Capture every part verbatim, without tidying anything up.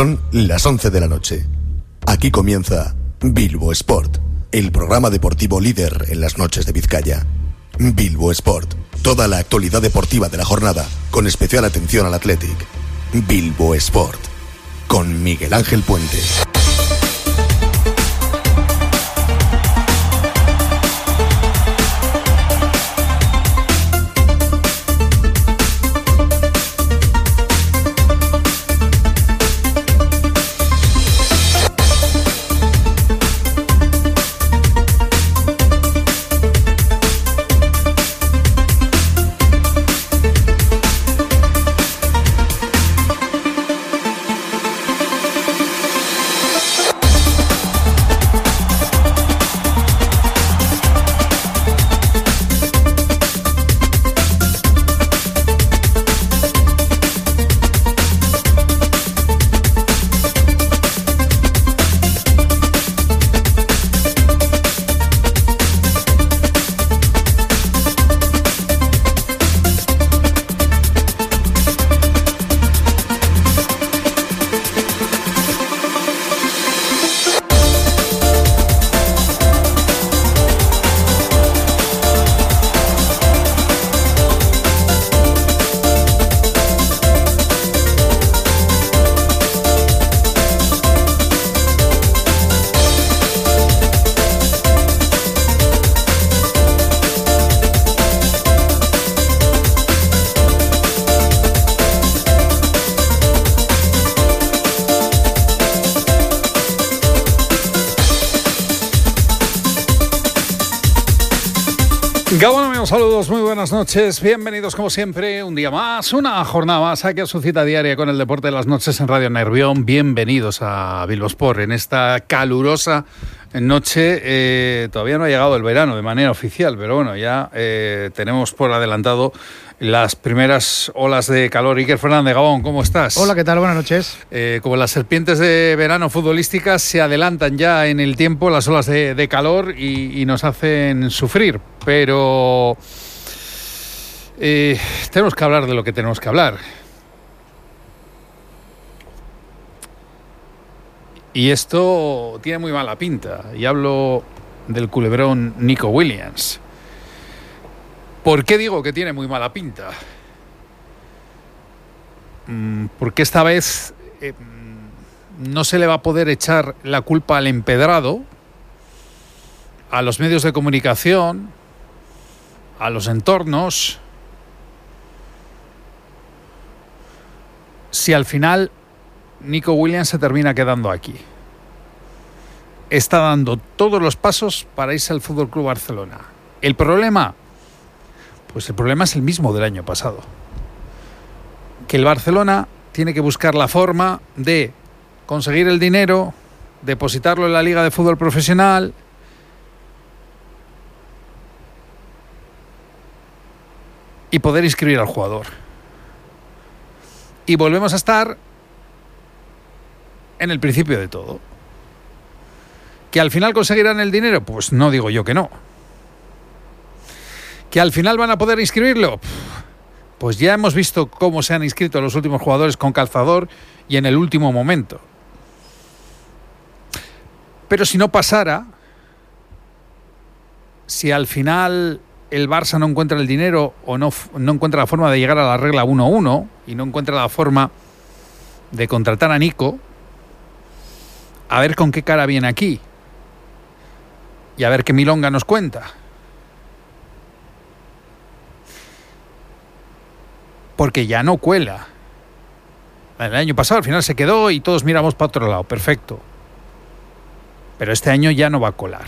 Son las once de la noche. Aquí comienza Bilbo Sport, el programa deportivo líder en las noches de Vizcaya. Bilbo Sport, toda la actualidad deportiva de la jornada, con especial atención al Athletic. Bilbo Sport, con Miguel Ángel Puente. Gabón, amigos, saludos, muy buenas noches, bienvenidos como siempre, un día más, una jornada más aquí a su cita diaria con el deporte de las noches en Radio Nervión. Bienvenidos a Bilbo Sport en esta calurosa noche. Eh, todavía no ha llegado el verano de manera oficial, pero bueno, ya eh, tenemos por adelantado las primeras olas de calor. Iker Fernández, Gabón, ¿cómo estás? Hola, ¿qué tal? Buenas noches. Eh, como las serpientes de verano futbolísticas, se adelantan ya en el tiempo las olas de, de calor y, y nos hacen sufrir, pero eh, tenemos que hablar de lo que tenemos que hablar. Y esto tiene muy mala pinta, y hablo del culebrón Nico Williams. ¿Por qué digo que tiene muy mala pinta? Porque esta vez eh, no se le va a poder echar la culpa al empedrado, a los medios de comunicación, a los entornos, si al final Nico Williams se termina quedando aquí. Está dando todos los pasos para irse al F C Barcelona. ¿El problema? Pues el problema es el mismo del año pasado. Que el Barcelona tiene que buscar la forma de conseguir el dinero, depositarlo en la Liga de Fútbol Profesional y poder inscribir al jugador. Y volvemos a estar en el principio de todo. ¿Que al final conseguirán el dinero? Pues no digo yo que no. ¿Que al final van a poder inscribirlo? Pues ya hemos visto cómo se han inscrito los últimos jugadores con calzador y en el último momento. Pero si no pasara, si al final el Barça no encuentra el dinero o no, no encuentra la forma de llegar a la regla uno uno y no encuentra la forma de contratar a Nico, a ver con qué cara viene aquí y a ver qué milonga nos cuenta. Porque ya no cuela. El año pasado al final se quedó y todos miramos para otro lado, perfecto. Pero este año ya no va a colar.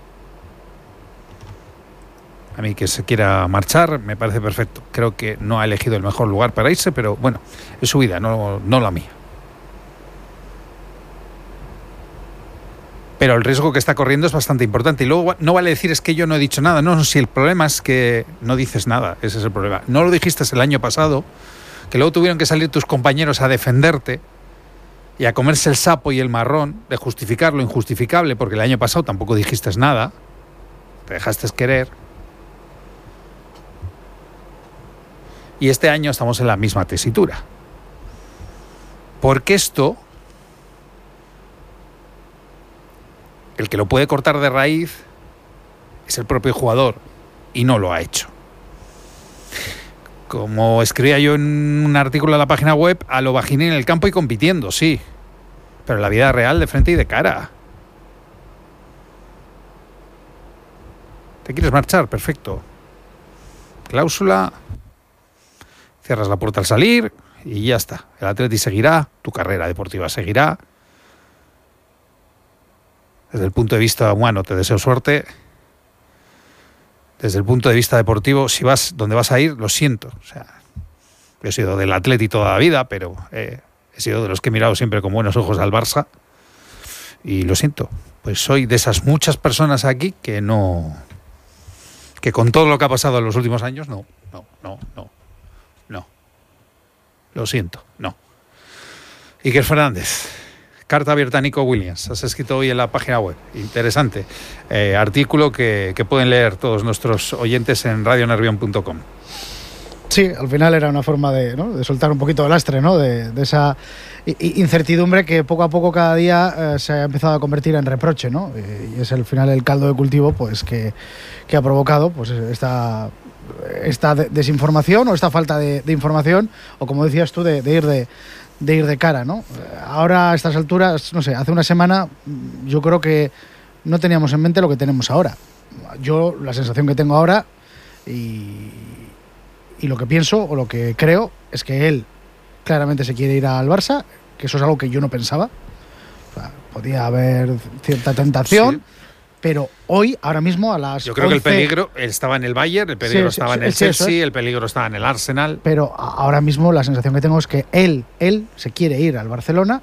A mí que se quiera marchar me parece perfecto. Creo que no ha elegido el mejor lugar para irse, pero bueno, es su vida, no, no la mía. Pero el riesgo que está corriendo es bastante importante. Y luego no vale decir es que yo no he dicho nada. No, no, si el problema es que no dices nada. Ese es el problema. No lo dijiste el año pasado, que luego tuvieron que salir tus compañeros a defenderte y a comerse el sapo y el marrón de justificar lo injustificable, porque el año pasado tampoco dijiste nada. Te dejaste querer. Y este año estamos en la misma tesitura. Porque esto el que lo puede cortar de raíz es el propio jugador, y no lo ha hecho. Como escribía yo en un artículo en la página web, a lo Vagini en el campo y compitiendo, sí, pero en la vida real, de frente y de cara. ¿Te quieres marchar? Perfecto. Cláusula, cierras la puerta al salir y ya está. El Atleti seguirá, tu carrera deportiva seguirá. Desde el punto de vista humano te deseo suerte. Desde el punto de vista deportivo, si vas donde vas a ir, lo siento. O sea, yo he sido del Atleti toda la vida, pero eh, he sido de los que he mirado siempre con buenos ojos al Barça. Y lo siento, pues soy de esas muchas personas aquí que no... que con todo lo que ha pasado en los últimos años, no, no, no, no, no. Lo siento, no. Iker Fernández, carta abierta a Nico Williams. Has escrito hoy en la página web. Interesante. Eh, artículo que, que pueden leer todos nuestros oyentes en radio nervión punto com. Sí, al final era una forma de, ¿no?, de soltar un poquito de lastre, ¿no?, de, de esa incertidumbre que poco a poco cada día eh, se ha empezado a convertir en reproche, ¿no? Y es al final el caldo de cultivo, pues que, que ha provocado pues esta, esta desinformación o esta falta de, de información, o como decías tú, de, de ir de, de ir de cara, ¿no? Ahora a estas alturas, no sé, hace una semana yo creo que no teníamos en mente lo que tenemos ahora. Yo la sensación que tengo ahora y Y lo que pienso o lo que creo es que él claramente se quiere ir al Barça, que eso es algo que yo no pensaba. O sea, podía haber cierta tentación, sí, pero hoy, ahora mismo, a las Yo creo once... que el peligro él estaba en el Bayern, el peligro sí, estaba sí, en el sí, Chelsea, es. el peligro estaba en el Arsenal. Pero ahora mismo la sensación que tengo es que él, él se quiere ir al Barcelona,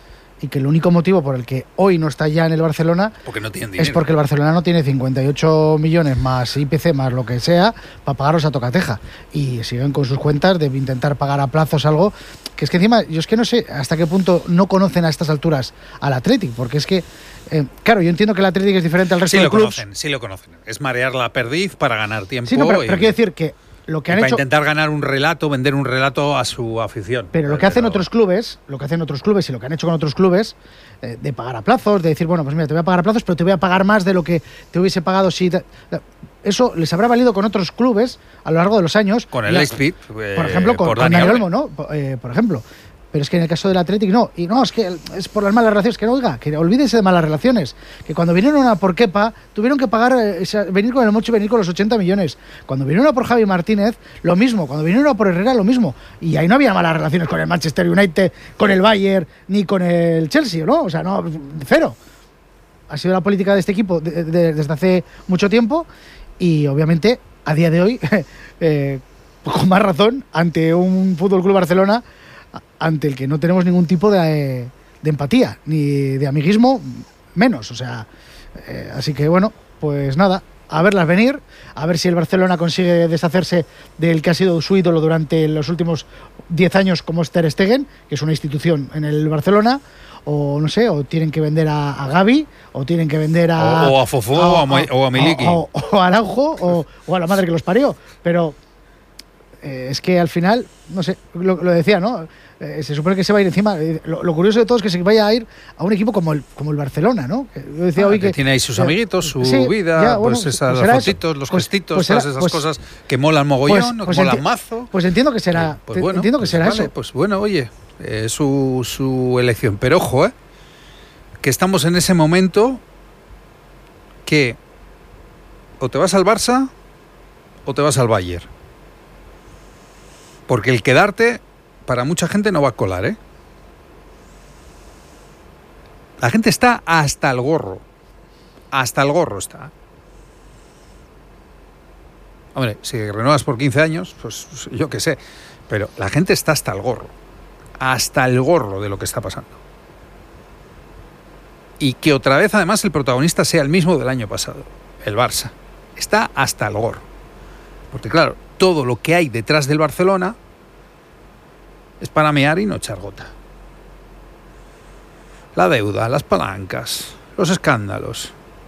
y que el único motivo por el que hoy no está ya en el Barcelona porque no tienen dinero. Es porque el Barcelona no tiene cincuenta y ocho millones más I P C más lo que sea para pagaros a tocateja, y siguen con sus cuentas de intentar pagar a plazos algo que es que encima yo es que no sé hasta qué punto no conocen a estas alturas al Athletic, porque es que eh, claro, yo entiendo que el Athletic es diferente al resto sí de clubes. Sí lo conocen, sí lo conocen. Es marear la perdiz para ganar tiempo. Sí, no, pero, y... pero quiero decir que lo que han para hecho, intentar ganar un relato, vender un relato a su afición. Pero lo que hacen otros clubes, lo que hacen otros clubes y lo que han hecho con otros clubes, eh, de pagar a plazos, de decir, bueno, pues mira, te voy a pagar a plazos, pero te voy a pagar más de lo que te hubiese pagado si... Te... Eso les habrá valido con otros clubes a lo largo de los años. Con el Leipzig, eh, por ejemplo, con, por con Dani Dani Olmo, ¿no? Eh, por ejemplo. Pero es que en el caso del Athletic no. Y no, es que es por las malas relaciones. Que no, oiga, que olvídese de malas relaciones. Que cuando vinieron a por Kepa, tuvieron que pagar, eh, venir con el mocho y venir con los ochenta millones. Cuando vinieron a por Javi Martínez, lo mismo. Cuando vinieron a por Herrera, lo mismo. Y ahí no había malas relaciones con el Manchester United, con el Bayern, ni con el Chelsea, ¿no? O sea, no, cero. Ha sido la política de este equipo de, de, desde hace mucho tiempo. Y obviamente, a día de hoy, eh, con más razón, ante un Fútbol Club Barcelona ante el que no tenemos ningún tipo de, de empatía, ni de amiguismo, menos. O sea, eh, así que bueno, pues nada, a verlas venir, a ver si el Barcelona consigue deshacerse del que ha sido su ídolo durante los últimos diez años, como es Ter Stegen, que es una institución en el Barcelona, o no sé, o tienen que vender a, a Gavi, o tienen que vender a... O, o a Fofó, a, o, a, o a Miliki. O, o, o a Araujo, o, o a la madre que los parió, pero... Eh, es que al final, no sé, lo, lo decía, ¿no? Eh, se supone que se va a ir encima. Eh, lo, lo curioso de todo es que se vaya a ir a un equipo como el como el Barcelona, ¿no? Que yo decía ah, hoy que, que tiene ahí sus amiguitos, su sí, vida, ya, bueno, pues esas pues fotitos, eso. los pues, gestitos, pues todas será, esas pues, cosas que molan mogollón, pues, pues molan enti- mazo. Pues entiendo que será, eh, pues bueno, entiendo que pues será vale, eso. Pues bueno, oye, eh, su, su elección. Pero ojo, ¿eh? Que estamos en ese momento que o te vas al Barça o te vas al Bayern. Porque el quedarte, para mucha gente no va a colar, ¿eh? La gente está hasta el gorro. Hasta el gorro está. Hombre, si renuevas por quince años, pues yo qué sé. Pero la gente está hasta el gorro. Hasta el gorro de lo que está pasando. Y que otra vez, además, el protagonista sea el mismo del año pasado. El Barça. Está hasta el gorro. Porque claro, todo lo que hay detrás del Barcelona es para mear y no echar gota. La deuda, las palancas, los escándalos.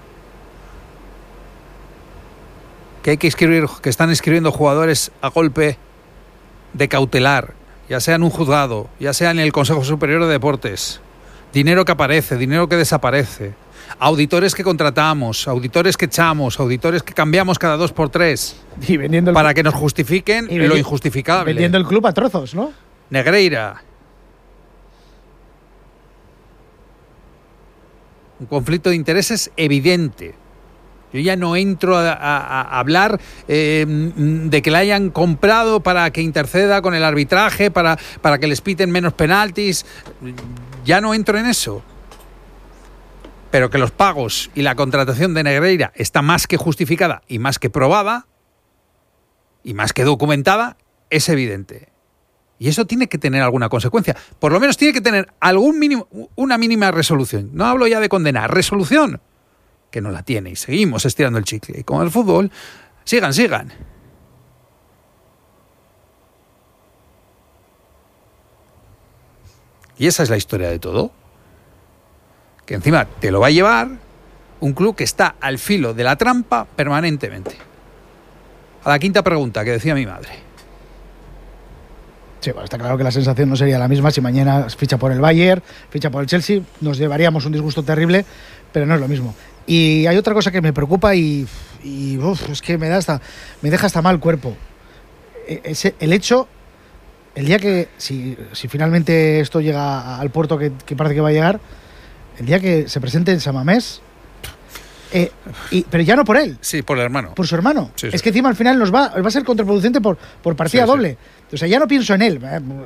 Que hay que escribir, que están escribiendo jugadores a golpe de cautelar, ya sea en un juzgado, ya sea en el Consejo Superior de Deportes. Dinero que aparece, dinero que desaparece. auditores que contratamos, auditores que echamos, auditores que cambiamos cada dos por tres. Y vendiendo el, para que nos justifiquen vendi- lo injustificable. Vendiendo el club a trozos, ¿no? Negreira. Un conflicto de intereses evidente. Yo ya no entro a, a, a hablar eh, de que la hayan comprado para que interceda con el arbitraje, para, para que les piten menos penaltis. Ya no entro en eso. Pero que los pagos y la contratación de Negreira está más que justificada y más que probada y más que documentada, es evidente. Y eso tiene que tener alguna consecuencia. Por lo menos tiene que tener algún mínimo, una mínima resolución. No hablo ya de condenar, resolución. Que no la tiene y seguimos estirando el chicle. Y con el fútbol, sigan, sigan. Y esa es la historia de todo. Que encima te lo va a llevar un club que está al filo de la trampa permanentemente. A la quinta pregunta que decía mi madre. Sí, bueno, está claro que la sensación no sería la misma si mañana ficha por el Bayern, ficha por el Chelsea, nos llevaríamos un disgusto terrible, pero no es lo mismo. Y hay otra cosa que me preocupa y, y uf, es que me da hasta, me deja hasta mal cuerpo. Ese, el hecho, el día que, si, si finalmente esto llega al puerto que, que parece que va a llegar, el día que se presente en San Mamés, eh, y, pero ya no por él. Sí, por el hermano. Por su hermano. Sí, sí. Es que encima al final nos va, va a ser contraproducente por, por partida Sí, doble. Sí. O sea, ya no pienso en él,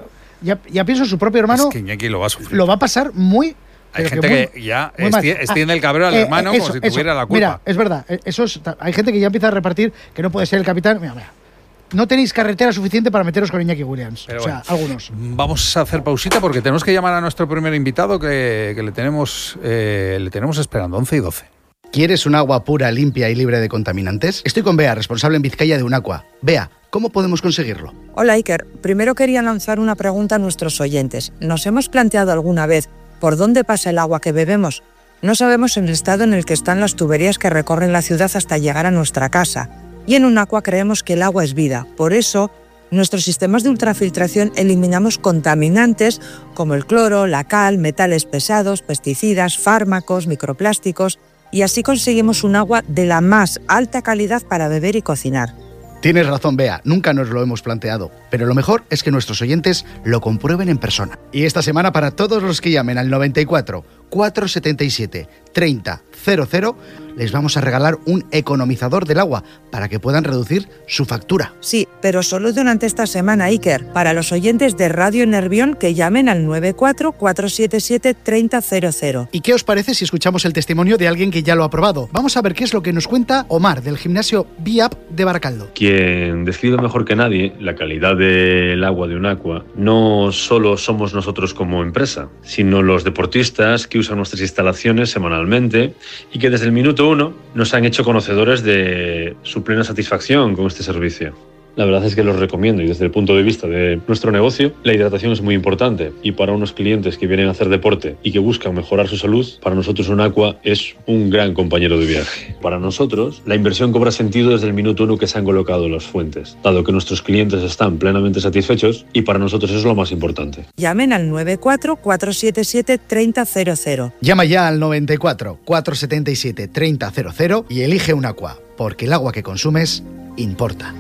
ya, ya pienso en su propio hermano. Es que Iñaki lo va a sufrir. Lo va a pasar muy... Hay pero gente que, muy, que ya muy extiende, extiende ah, el cabreo al eh, hermano eso, como si eso. tuviera la culpa. Mira, es verdad, eso es, hay gente que ya empieza a repartir que no puede ser el capitán. Mira, mira. No tenéis carretera suficiente para meteros con Iñaki Williams. Pero o sea, bueno, algunos. Vamos a hacer pausita porque tenemos que llamar a nuestro primer invitado que, que le tenemos eh, le tenemos esperando, once y doce. ¿Quieres un agua pura, limpia y libre de contaminantes? Estoy con Bea, responsable en Vizcaya de Unaqua. Bea, ¿cómo podemos conseguirlo? Hola Iker, primero quería lanzar una pregunta a nuestros oyentes. ¿Nos hemos planteado alguna vez por dónde pasa el agua que bebemos? No sabemos el estado en el que están las tuberías que recorren la ciudad hasta llegar a nuestra casa. Y en Unaqua creemos que el agua es vida. Por eso, en nuestros sistemas de ultrafiltración eliminamos contaminantes como el cloro, la cal, metales pesados, pesticidas, fármacos, microplásticos, y así conseguimos un agua de la más alta calidad para beber y cocinar. Tienes razón, Bea, nunca nos lo hemos planteado, pero lo mejor es que nuestros oyentes lo comprueben en persona. Y esta semana, para todos los que llamen al noventa y cuatro, cuatrocientos setenta y siete, treinta cero cero, les vamos a regalar un economizador del agua para que puedan reducir su factura. Sí, pero solo durante esta semana, Iker, para los oyentes de Radio Nervión que llamen al noventa y cuatro, cuatrocientos setenta y siete, treinta cero cero. ¿Y qué os parece si escuchamos el testimonio de alguien que ya lo ha probado? Vamos a ver qué es lo que nos cuenta Omar, del gimnasio B-Up de Baracaldo. Quien describe mejor que nadie la calidad del agua de Unaqua no solo somos nosotros como empresa, sino los deportistas que usan nuestras instalaciones semanalmente y que desde el minuto uno nos han hecho conocedores de su plena satisfacción con este servicio. La verdad es que los recomiendo y desde el punto de vista de nuestro negocio, la hidratación es muy importante y para unos clientes que vienen a hacer deporte y que buscan mejorar su salud, para nosotros Unaqua es un gran compañero de viaje. Para nosotros, la inversión cobra sentido desde el minuto uno que se han colocado las fuentes, dado que nuestros clientes están plenamente satisfechos y para nosotros eso es lo más importante. Llamen al noventa y cuatro, cuatrocientos setenta y siete, treinta cero cero. Llama ya al noventa y cuatro, cuatrocientos setenta y siete, treinta cero cero y elige Unaqua, porque el agua que consumes importa.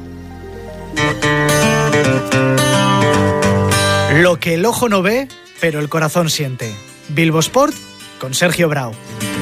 Lo que el ojo no ve, pero el corazón siente. Bilbo Sport con Sergio Brau.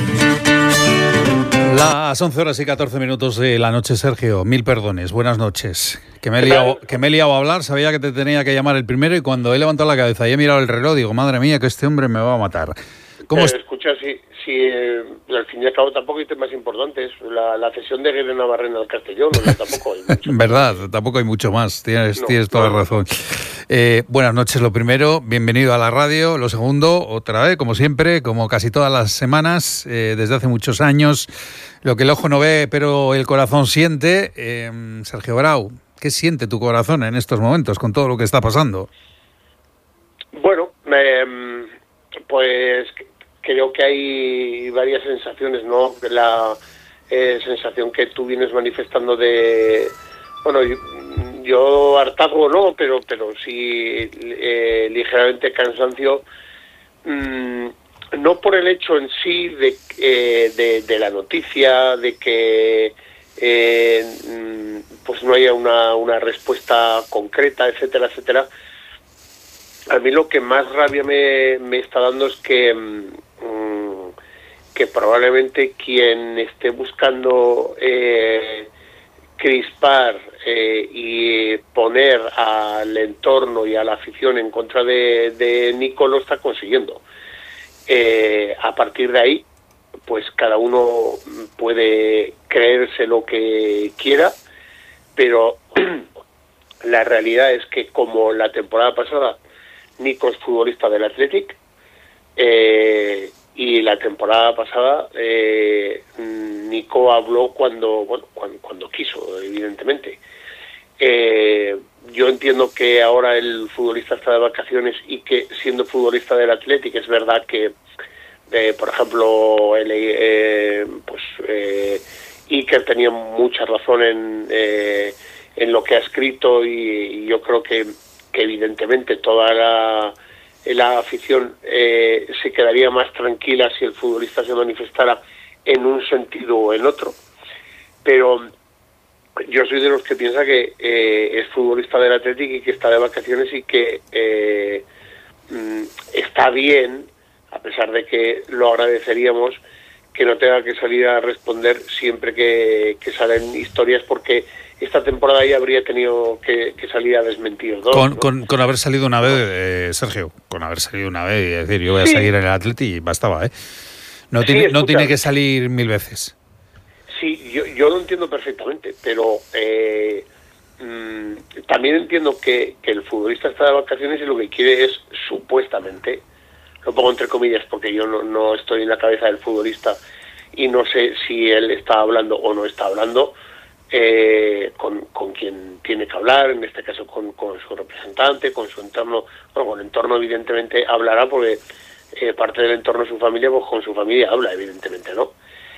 Las once horas y catorce minutos de la noche, Sergio. Mil perdones, buenas noches. Que me he liado, que me he liado a hablar, sabía que te tenía que llamar el primero y cuando he levantado la cabeza y he mirado el reloj, digo, madre mía, que este hombre me va a matar. ¿Cómo eh, es? Escucha, si, si eh, al fin y al cabo tampoco hay temas importantes. La, la cesión de Guede Navarrena al Castellón, no, tampoco hay mucho. Verdad, tampoco hay mucho más, tienes, No, tienes toda no. la razón. Eh, buenas noches, lo primero, bienvenido a la radio. Lo segundo, otra vez, como siempre, como casi todas las semanas, eh, desde hace muchos años, lo que el ojo no ve, pero el corazón siente. Eh, Sergio Brau, ¿qué siente tu corazón en estos momentos con todo lo que está pasando? Bueno, eh, pues creo que hay varias sensaciones, ¿no? La eh, sensación que tú vienes manifestando de, bueno, yo, yo hartazgo no, pero pero sí eh, ligeramente cansancio. Mm, no por el hecho en sí de, eh, de, de la noticia, de que eh, pues no haya una, una respuesta concreta, etcétera, etcétera. A mí lo que más rabia me, me está dando es que, mmm, que probablemente quien esté buscando eh, crispar eh, y poner al entorno y a la afición en contra de, de Nico lo está consiguiendo. Eh, a partir de ahí, pues cada uno puede creerse lo que quiera, pero la realidad es que como la temporada pasada Nico es futbolista del Athletic, eh, y la temporada pasada eh, Nico habló cuando, bueno, cuando, cuando quiso, evidentemente. Eh, yo entiendo que ahora el futbolista está de vacaciones y que siendo futbolista del Athletic es verdad que, eh, por ejemplo, el, eh, pues eh, Iker tenía mucha razón en, eh, en lo que ha escrito y, y yo creo que, que evidentemente toda la, la afición eh, se quedaría más tranquila si el futbolista se manifestara en un sentido o en otro, pero yo soy de los que piensa que eh, es futbolista del Athletic y que está de vacaciones y que eh, mm, está bien, a pesar de que lo agradeceríamos, que no tenga que salir a responder siempre que, que salen historias, porque esta temporada ya habría tenido que, que salir a desmentir dos, con, ¿no? con, con haber salido una vez, eh, Sergio, con haber salido una vez y decir yo voy a Sí. seguir en el Athletic y bastaba, ¿eh? No, Sí, tiene, no escucha. tiene que salir mil veces. Sí, yo, yo lo entiendo perfectamente, pero eh, mmm, también entiendo que, que el futbolista está de vacaciones y lo que quiere es, supuestamente, lo pongo entre comillas porque yo no, no estoy en la cabeza del futbolista y no sé si él está hablando o no está hablando eh, con, con quien tiene que hablar, en este caso con, con su representante, con su entorno. Bueno, con el entorno evidentemente hablará porque eh, parte del entorno de su familia, pues con su familia habla, evidentemente, ¿no?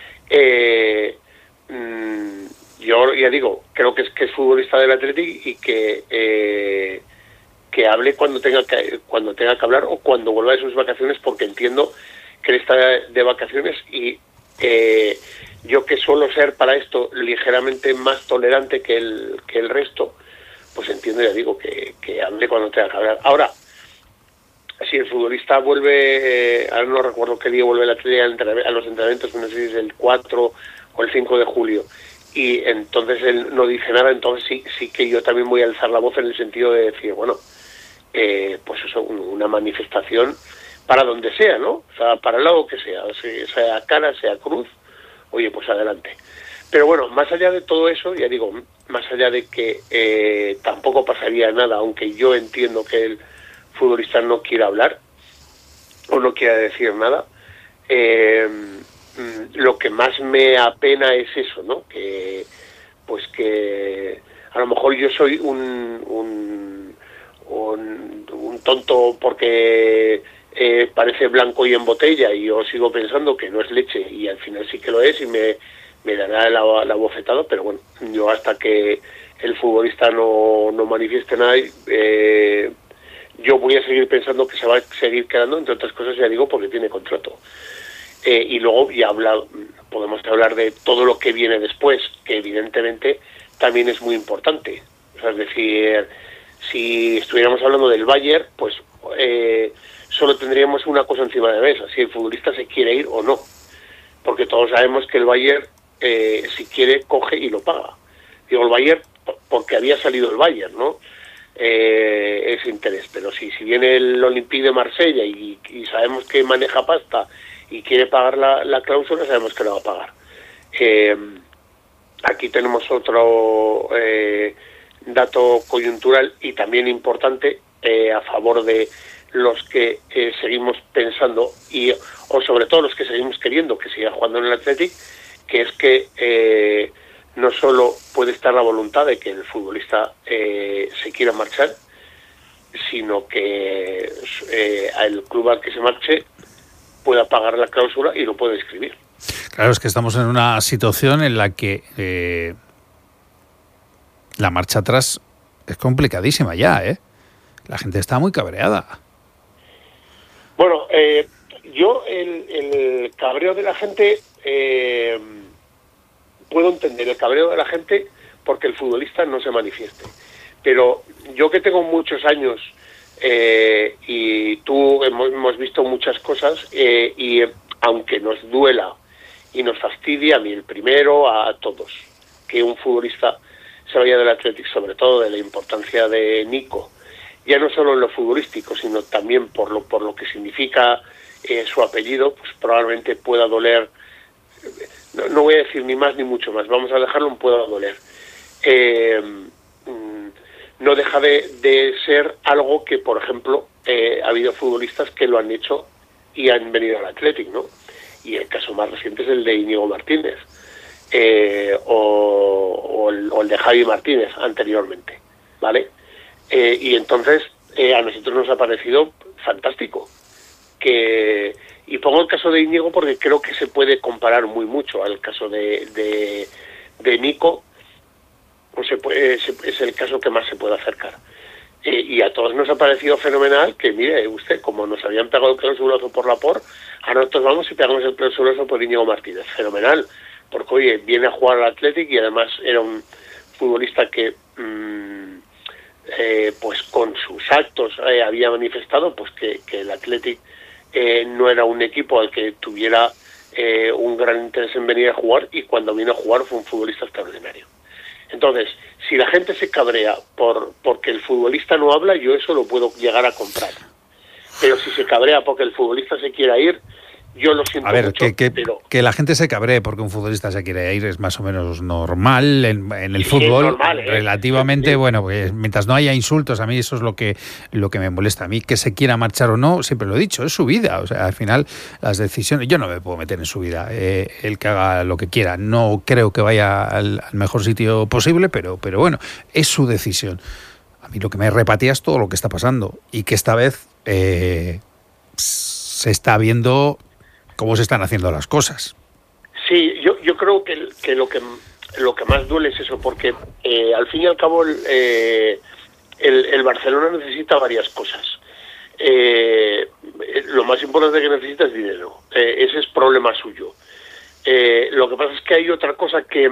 Eh, mmm, yo ya digo, creo que es que es futbolista del Athletic y que eh, que hable cuando tenga que cuando tenga que hablar o cuando vuelva de sus vacaciones, porque entiendo que él está de vacaciones y eh, yo, que suelo ser para esto ligeramente más tolerante que el que el resto, pues entiendo, ya digo, que, que hable cuando tenga que hablar. Ahora, si el futbolista vuelve, eh, ahora no recuerdo qué día vuelve el Athletic a los entrenamientos, no sé si es el cuatro o el cinco de julio, y entonces él no dice nada, entonces sí, sí que yo también voy a alzar la voz en el sentido de decir, bueno, eh, pues eso, una manifestación para donde sea, ¿no? O sea, para el lado que sea, sea cara, sea cruz, oye, pues adelante. Pero bueno, más allá de todo eso, ya digo, más allá de que eh, tampoco pasaría nada, aunque yo entiendo que el futbolista no quiera hablar o no quiera decir nada, eh, lo que más me apena es eso, ¿no? Que pues que a lo mejor yo soy un un, un, un tonto porque eh, parece blanco y en botella y yo sigo pensando que no es leche y al final sí que lo es y me, me dará la, la bofetada, pero bueno, yo hasta que el futbolista no, no manifieste nada, eh, yo voy a seguir pensando que se va a seguir quedando, entre otras cosas, ya digo, porque tiene contrato. Eh, y luego ya habla, podemos hablar de todo lo que viene después, que evidentemente también es muy importante. O sea, es decir, si estuviéramos hablando del Bayern, pues eh, solo tendríamos una cosa encima de la mesa, si el futbolista se quiere ir o no. Porque todos sabemos que el Bayern, eh, si quiere, coge y lo paga. Digo el Bayern porque había salido el Bayern, ¿no? Eh, ese interés, pero si, si viene el Olympique de Marsella y, y sabemos que maneja pasta y quiere pagar la, la cláusula, sabemos que lo va a pagar. Eh, aquí tenemos otro eh, dato coyuntural y también importante eh, a favor de los que eh, seguimos pensando y o sobre todo los que seguimos queriendo que siga jugando en el Athletic, que es que eh, no solo puede estar la voluntad de que el futbolista eh, se quiera marchar, sino que eh, el club al que se marche pueda pagar la cláusula y lo puede escribir. Claro, es que estamos en una situación en la que eh, la marcha atrás es complicadísima ya, ¿eh? La gente está muy cabreada. Bueno, eh, yo el, el cabreo de la gente, eh, puedo entender el cabreo de la gente porque el futbolista no se manifieste. Pero yo que tengo muchos años eh, y tú hemos, hemos visto muchas cosas eh, y aunque nos duela y nos fastidia, a mí el primero, a todos, que un futbolista se vaya del Athletic, sobre todo de la importancia de Nico, ya no solo en lo futbolístico, sino también por lo por lo que significa eh, su apellido, pues probablemente pueda doler, no, no voy a decir ni más ni mucho más, vamos a dejarlo en pueda doler. Eh, no deja de, de ser algo que, por ejemplo, eh, ha habido futbolistas que lo han hecho y han venido al Athletic, ¿no? Y el caso más reciente es el de Íñigo Martínez, eh, o, o, el, o el de Javi Martínez anteriormente, ¿vale? Eh, y entonces eh, a nosotros nos ha parecido fantástico. Que, y pongo el caso de Íñigo porque creo que se puede comparar muy mucho al caso de, de, de Nico, pues se puede, se, es el caso que más se puede acercar. Eh, y a todos nos ha parecido fenomenal que, mire usted, como nos habían pegado el clausulazo por Laporte, a nosotros vamos y pegamos el clausulazo por Íñigo Martínez. Fenomenal, porque oye, viene a jugar al Athletic y además era un futbolista que mmm, eh, pues con sus actos eh, había manifestado pues que, que el Athletic eh, no era un equipo al que tuviera eh, un gran interés en venir a jugar, y cuando vino a jugar fue un futbolista extraordinario. Entonces, si la gente se cabrea por porque el futbolista no habla, yo eso lo puedo llegar a comprar. Pero si se cabrea porque el futbolista se quiera ir, yo lo siento A ver, mucho, que, que, pero... que la gente se cabree porque un futbolista se quiere ir es más o menos normal en, en el Sí, fútbol, es normal, ¿eh? relativamente, Sí. bueno, pues, mientras no haya insultos, a mí eso es lo que lo que me molesta. A mí que se quiera marchar o no, siempre lo he dicho, es su vida, o sea, al final las decisiones, yo no me puedo meter en su vida, eh, el que haga lo que quiera, no creo que vaya al, al mejor sitio posible, pero, pero bueno, es su decisión. A mí lo que me repatía es todo lo que está pasando y que esta vez eh, se está viendo cómo se están haciendo las cosas. Sí, yo, yo creo que, que lo que lo que más duele es eso, porque eh, al fin y al cabo el, eh, el, el Barcelona necesita varias cosas. Eh, lo más importante que necesita es dinero. Eh, ese es problema suyo. Eh, lo que pasa es que hay otra cosa que,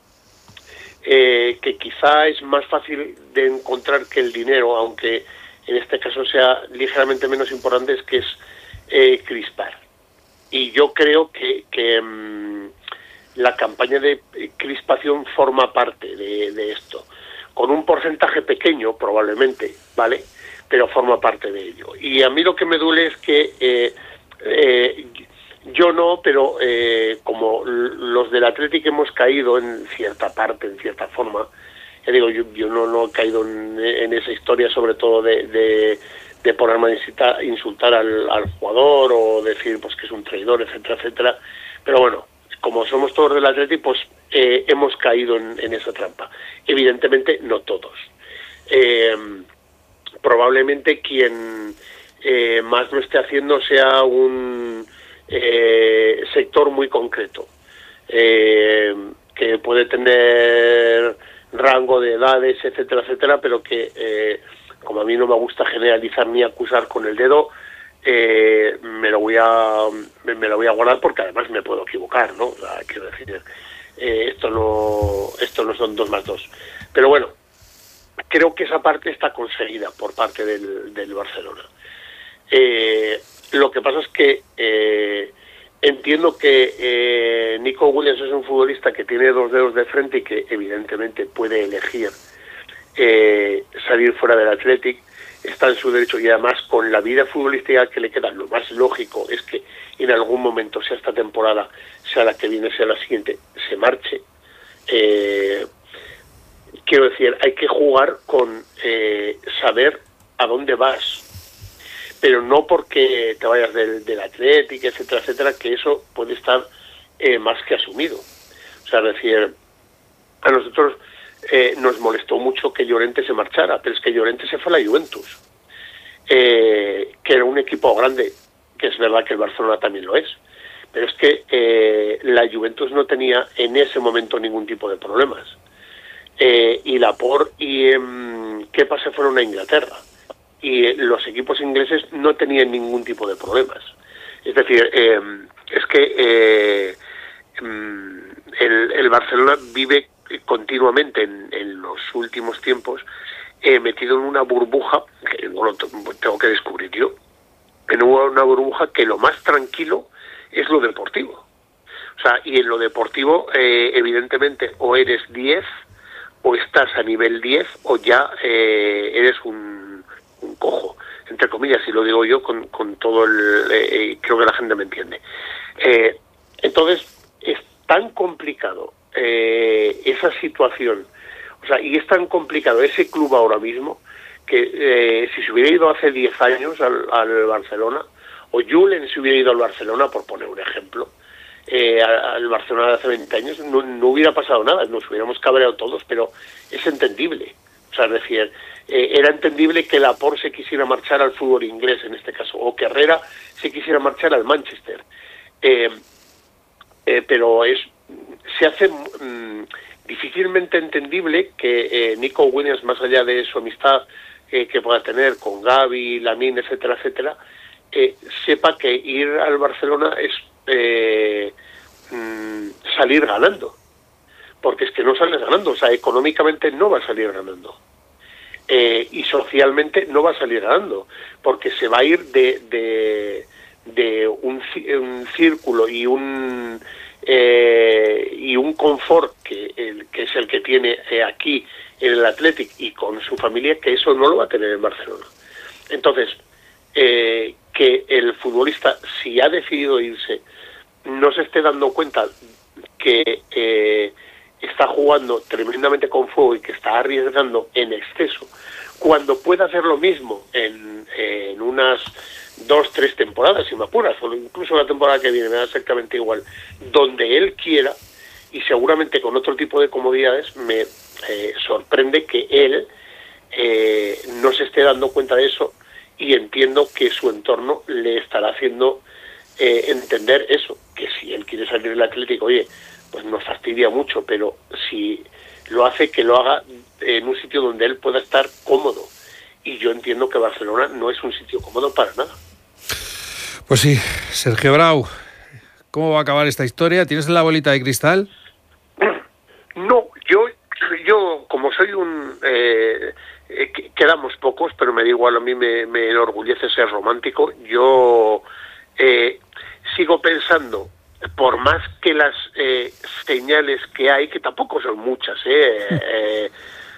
eh, que quizá es más fácil de encontrar que el dinero, aunque en este caso sea ligeramente menos importante, es que es eh, crispar. Y yo creo que, que mmm, la campaña de crispación forma parte de, de esto, con un porcentaje pequeño probablemente, ¿vale? Pero forma parte de ello. Y a mí lo que me duele es que eh, eh, yo no, pero eh, como los del Athletic hemos caído en cierta parte, en cierta forma, ya digo, yo, yo no, no he caído en, en esa historia, sobre todo de... de de ponerme a insultar, insultar al, al jugador o decir pues que es un traidor, etcétera, etcétera. Pero bueno, como somos todos del Athletic, pues eh, hemos caído en, en esa trampa. Evidentemente, no todos. Eh, probablemente quien eh, más lo esté haciendo sea un eh, sector muy concreto, eh, que puede tener rango de edades, etcétera, etcétera, pero que... Eh, como a mí no me gusta generalizar ni acusar con el dedo, eh, me lo voy a me, me lo voy a guardar porque además me puedo equivocar, ¿no? O sea, quiero decir, eh, esto no esto no son dos más dos. Pero bueno, creo que esa parte está conseguida por parte del, del Barcelona. Eh, lo que pasa es que eh, entiendo que eh, Nico Williams es un futbolista que tiene dos dedos de frente y que evidentemente puede elegir Eh, salir fuera del Athletic, está en su derecho, y además con la vida futbolística que le queda, lo más lógico es que en algún momento, sea esta temporada, sea la que viene, sea la siguiente, se marche. Eh, quiero decir, hay que jugar con eh, saber a dónde vas, pero no porque te vayas del, del Athletic, etcétera, etcétera, que eso puede estar eh, más que asumido. O sea, es decir, a nosotros Eh, nos molestó mucho que Llorente se marchara, pero es que Llorente se fue a la Juventus, eh, que era un equipo grande, que es verdad que el Barcelona también lo es, pero es que eh, la Juventus no tenía en ese momento ningún tipo de problemas, eh, y Laporte y eh, Kepa se fueron a Inglaterra, y eh, los equipos ingleses no tenían ningún tipo de problemas. Es decir, eh, es que eh, el, el Barcelona vive continuamente en, en los últimos tiempos eh, metido en una burbuja, que no lo tengo que descubrir yo, en una burbuja que lo más tranquilo es lo deportivo. O sea, y en lo deportivo, eh, evidentemente, o eres diez, o estás a nivel diez, o ya eh, eres un, un cojo, entre comillas, y lo digo yo con, con todo el... Eh, creo que la gente me entiende. Eh, entonces, es tan complicado eh, esa situación, o sea, y es tan complicado ese club ahora mismo, que eh, si se hubiera ido hace diez años al, al Barcelona, o Julen se hubiera ido al Barcelona, por poner un ejemplo, eh, al Barcelona de hace veinte años, no, no hubiera pasado nada, nos hubiéramos cabreado todos, pero es entendible. O sea, es decir, eh, era entendible que Laporte se quisiera marchar al fútbol inglés, en este caso, o que Herrera se quisiera marchar al Manchester. Eh, eh, pero es se hace mmm, difícilmente entendible que eh, Nico Williams, más allá de su amistad eh, que pueda tener con Gavi, Lamine, etcétera, etcétera, eh, sepa que ir al Barcelona es eh, mmm, salir ganando. Porque es que no sales ganando, o sea, económicamente no va a salir ganando. Eh, y socialmente no va a salir ganando, porque se va a ir de, de, de un, un círculo y un eh, y un confort que, el, que es el que tiene eh, aquí en el Athletic y con su familia, que eso no lo va a tener en Barcelona. Entonces, eh, que el futbolista, si ha decidido irse, no se esté dando cuenta que eh, está jugando tremendamente con fuego y que está arriesgando en exceso, cuando puede hacer lo mismo en, en unas dos, tres temporadas, si me apuras, o incluso la temporada que viene, me da exactamente igual, donde él quiera, y seguramente con otro tipo de comodidades, me eh, sorprende que él eh, no se esté dando cuenta de eso, y entiendo que su entorno le estará haciendo eh, entender eso, que si él quiere salir del Atlético, oye, pues nos fastidia mucho, pero si lo hace, que lo haga en un sitio donde él pueda estar cómodo. Y yo entiendo que Barcelona no es un sitio cómodo para nada. Pues sí, Sergio Grau, ¿cómo va a acabar esta historia? ¿Tienes la bolita de cristal? No, yo, yo como soy un... Eh, eh, quedamos pocos, pero me da igual, a mí me, me enorgullece ser romántico. Yo eh, sigo pensando, por más que las eh, señales que hay, que tampoco son muchas, eh, eh,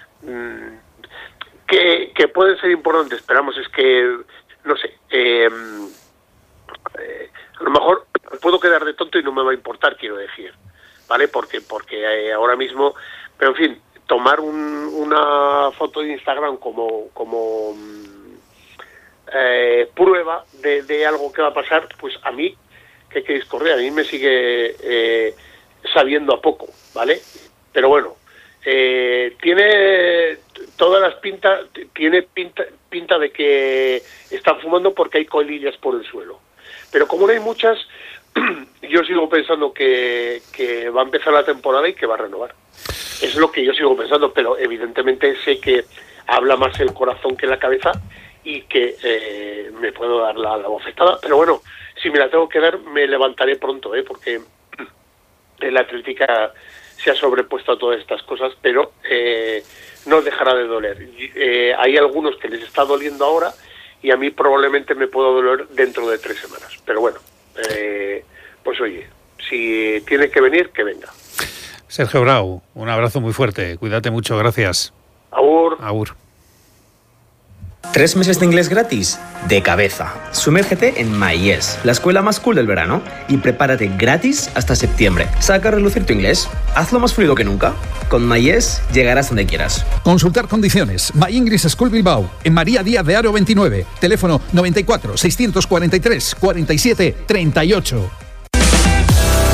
que, que pueden ser importantes, esperamos, es que, no sé, eh, eh, a lo mejor puedo quedar de tonto y no me va a importar, quiero decir, ¿vale? Porque, porque eh, ahora mismo, pero en fin, tomar un, una foto de Instagram como, como eh, prueba de, de algo que va a pasar, pues a mí, que queréis correr, a mí me sigue eh, sabiendo a poco, ¿vale? Pero bueno, eh, tiene todas las pintas, tiene pinta, pinta de que están fumando porque hay colillas por el suelo. Pero como no hay muchas, yo sigo pensando que, que va a empezar la temporada y que va a renovar. Es lo que yo sigo pensando, pero evidentemente sé que habla más el corazón que la cabeza y que eh, me puedo dar la, la bofetada, pero bueno, si me la tengo que dar, me levantaré pronto, ¿eh? Porque el Atlética se ha sobrepuesto a todas estas cosas, pero eh, no dejará de doler. Eh, hay algunos que les está doliendo ahora y a mí probablemente me puedo doler dentro de tres semanas. Pero bueno, eh, pues oye, si tiene que venir, que venga. Sergio Grau, un abrazo muy fuerte. Cuídate mucho, gracias. Agur. Agur. ¿Tres meses de inglés gratis? De cabeza. Sumérgete en MyYes, la escuela más cool del verano, y prepárate gratis hasta septiembre. Saca a relucir tu inglés. Hazlo más fluido que nunca. Con MyYes llegarás donde quieras. Consultar condiciones. My English School Bilbao, en María Díaz de Haro veintinueve. Teléfono noventa y cuatro, seiscientos cuarenta y tres, cuarenta y siete, treinta y ocho.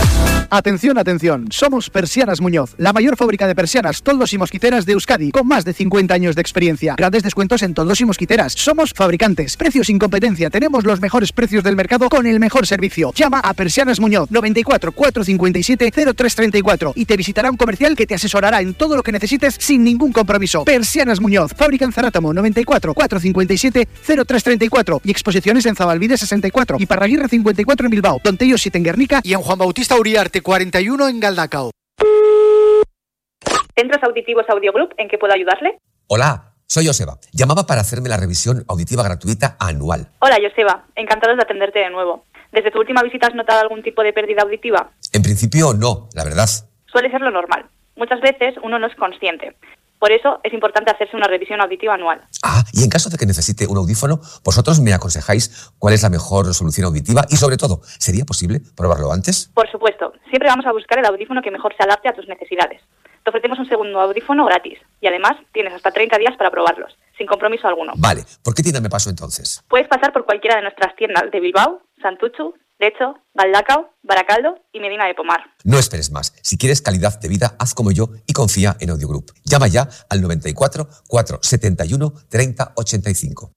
Atención, atención, somos Persianas Muñoz, la mayor fábrica de persianas, toldos y mosquiteras de Euskadi, con más de cincuenta años de experiencia. Grandes descuentos en toldos y mosquiteras. Somos fabricantes, precios sin competencia, tenemos los mejores precios del mercado con el mejor servicio. Llama a Persianas Muñoz noventa y cuatro, cuatrocientos cincuenta y siete, cero tres treinta y cuatro y te visitará un comercial que te asesorará en todo lo que necesites sin ningún compromiso. Persianas Muñoz, fábrica en Zarátamo noventa y cuatro, cuatrocientos cincuenta y siete, cero tres treinta y cuatro y exposiciones en Zabalbide sesenta y cuatro y Parraguirre cincuenta y cuatro en Bilbao, Don Tello siete en Guernica y en Juan Bautista Uriarte cuarenta y uno en Galdacao. Centros Auditivos Audiogroup, ¿en qué puedo ayudarle? Hola, soy Joseba. Llamaba para hacerme la revisión auditiva gratuita anual. Hola, Joseba. Encantados de atenderte de nuevo. ¿Desde tu última visita has notado algún tipo de pérdida auditiva? En principio no, la verdad. Suele ser lo normal. Muchas veces uno no es consciente. Por eso es importante hacerse una revisión auditiva anual. Ah, y en caso de que necesite un audífono, vosotros me aconsejáis cuál es la mejor solución auditiva y, sobre todo, ¿sería posible probarlo antes? Por supuesto. Siempre vamos a buscar el audífono que mejor se adapte a tus necesidades. Te ofrecemos un segundo audífono gratis y además tienes hasta treinta días para probarlos, sin compromiso alguno. Vale, ¿por qué tienda me paso entonces? Puedes pasar por cualquiera de nuestras tiendas de Bilbao, Santuchu, Lecho, Galdacao, Baracaldo y Medina de Pomar. No esperes más. Si quieres calidad de vida, haz como yo y confía en Audiogroup. Llama ya al noventa y cuatro, cuatrocientos setenta y uno, treinta ochenta y cinco.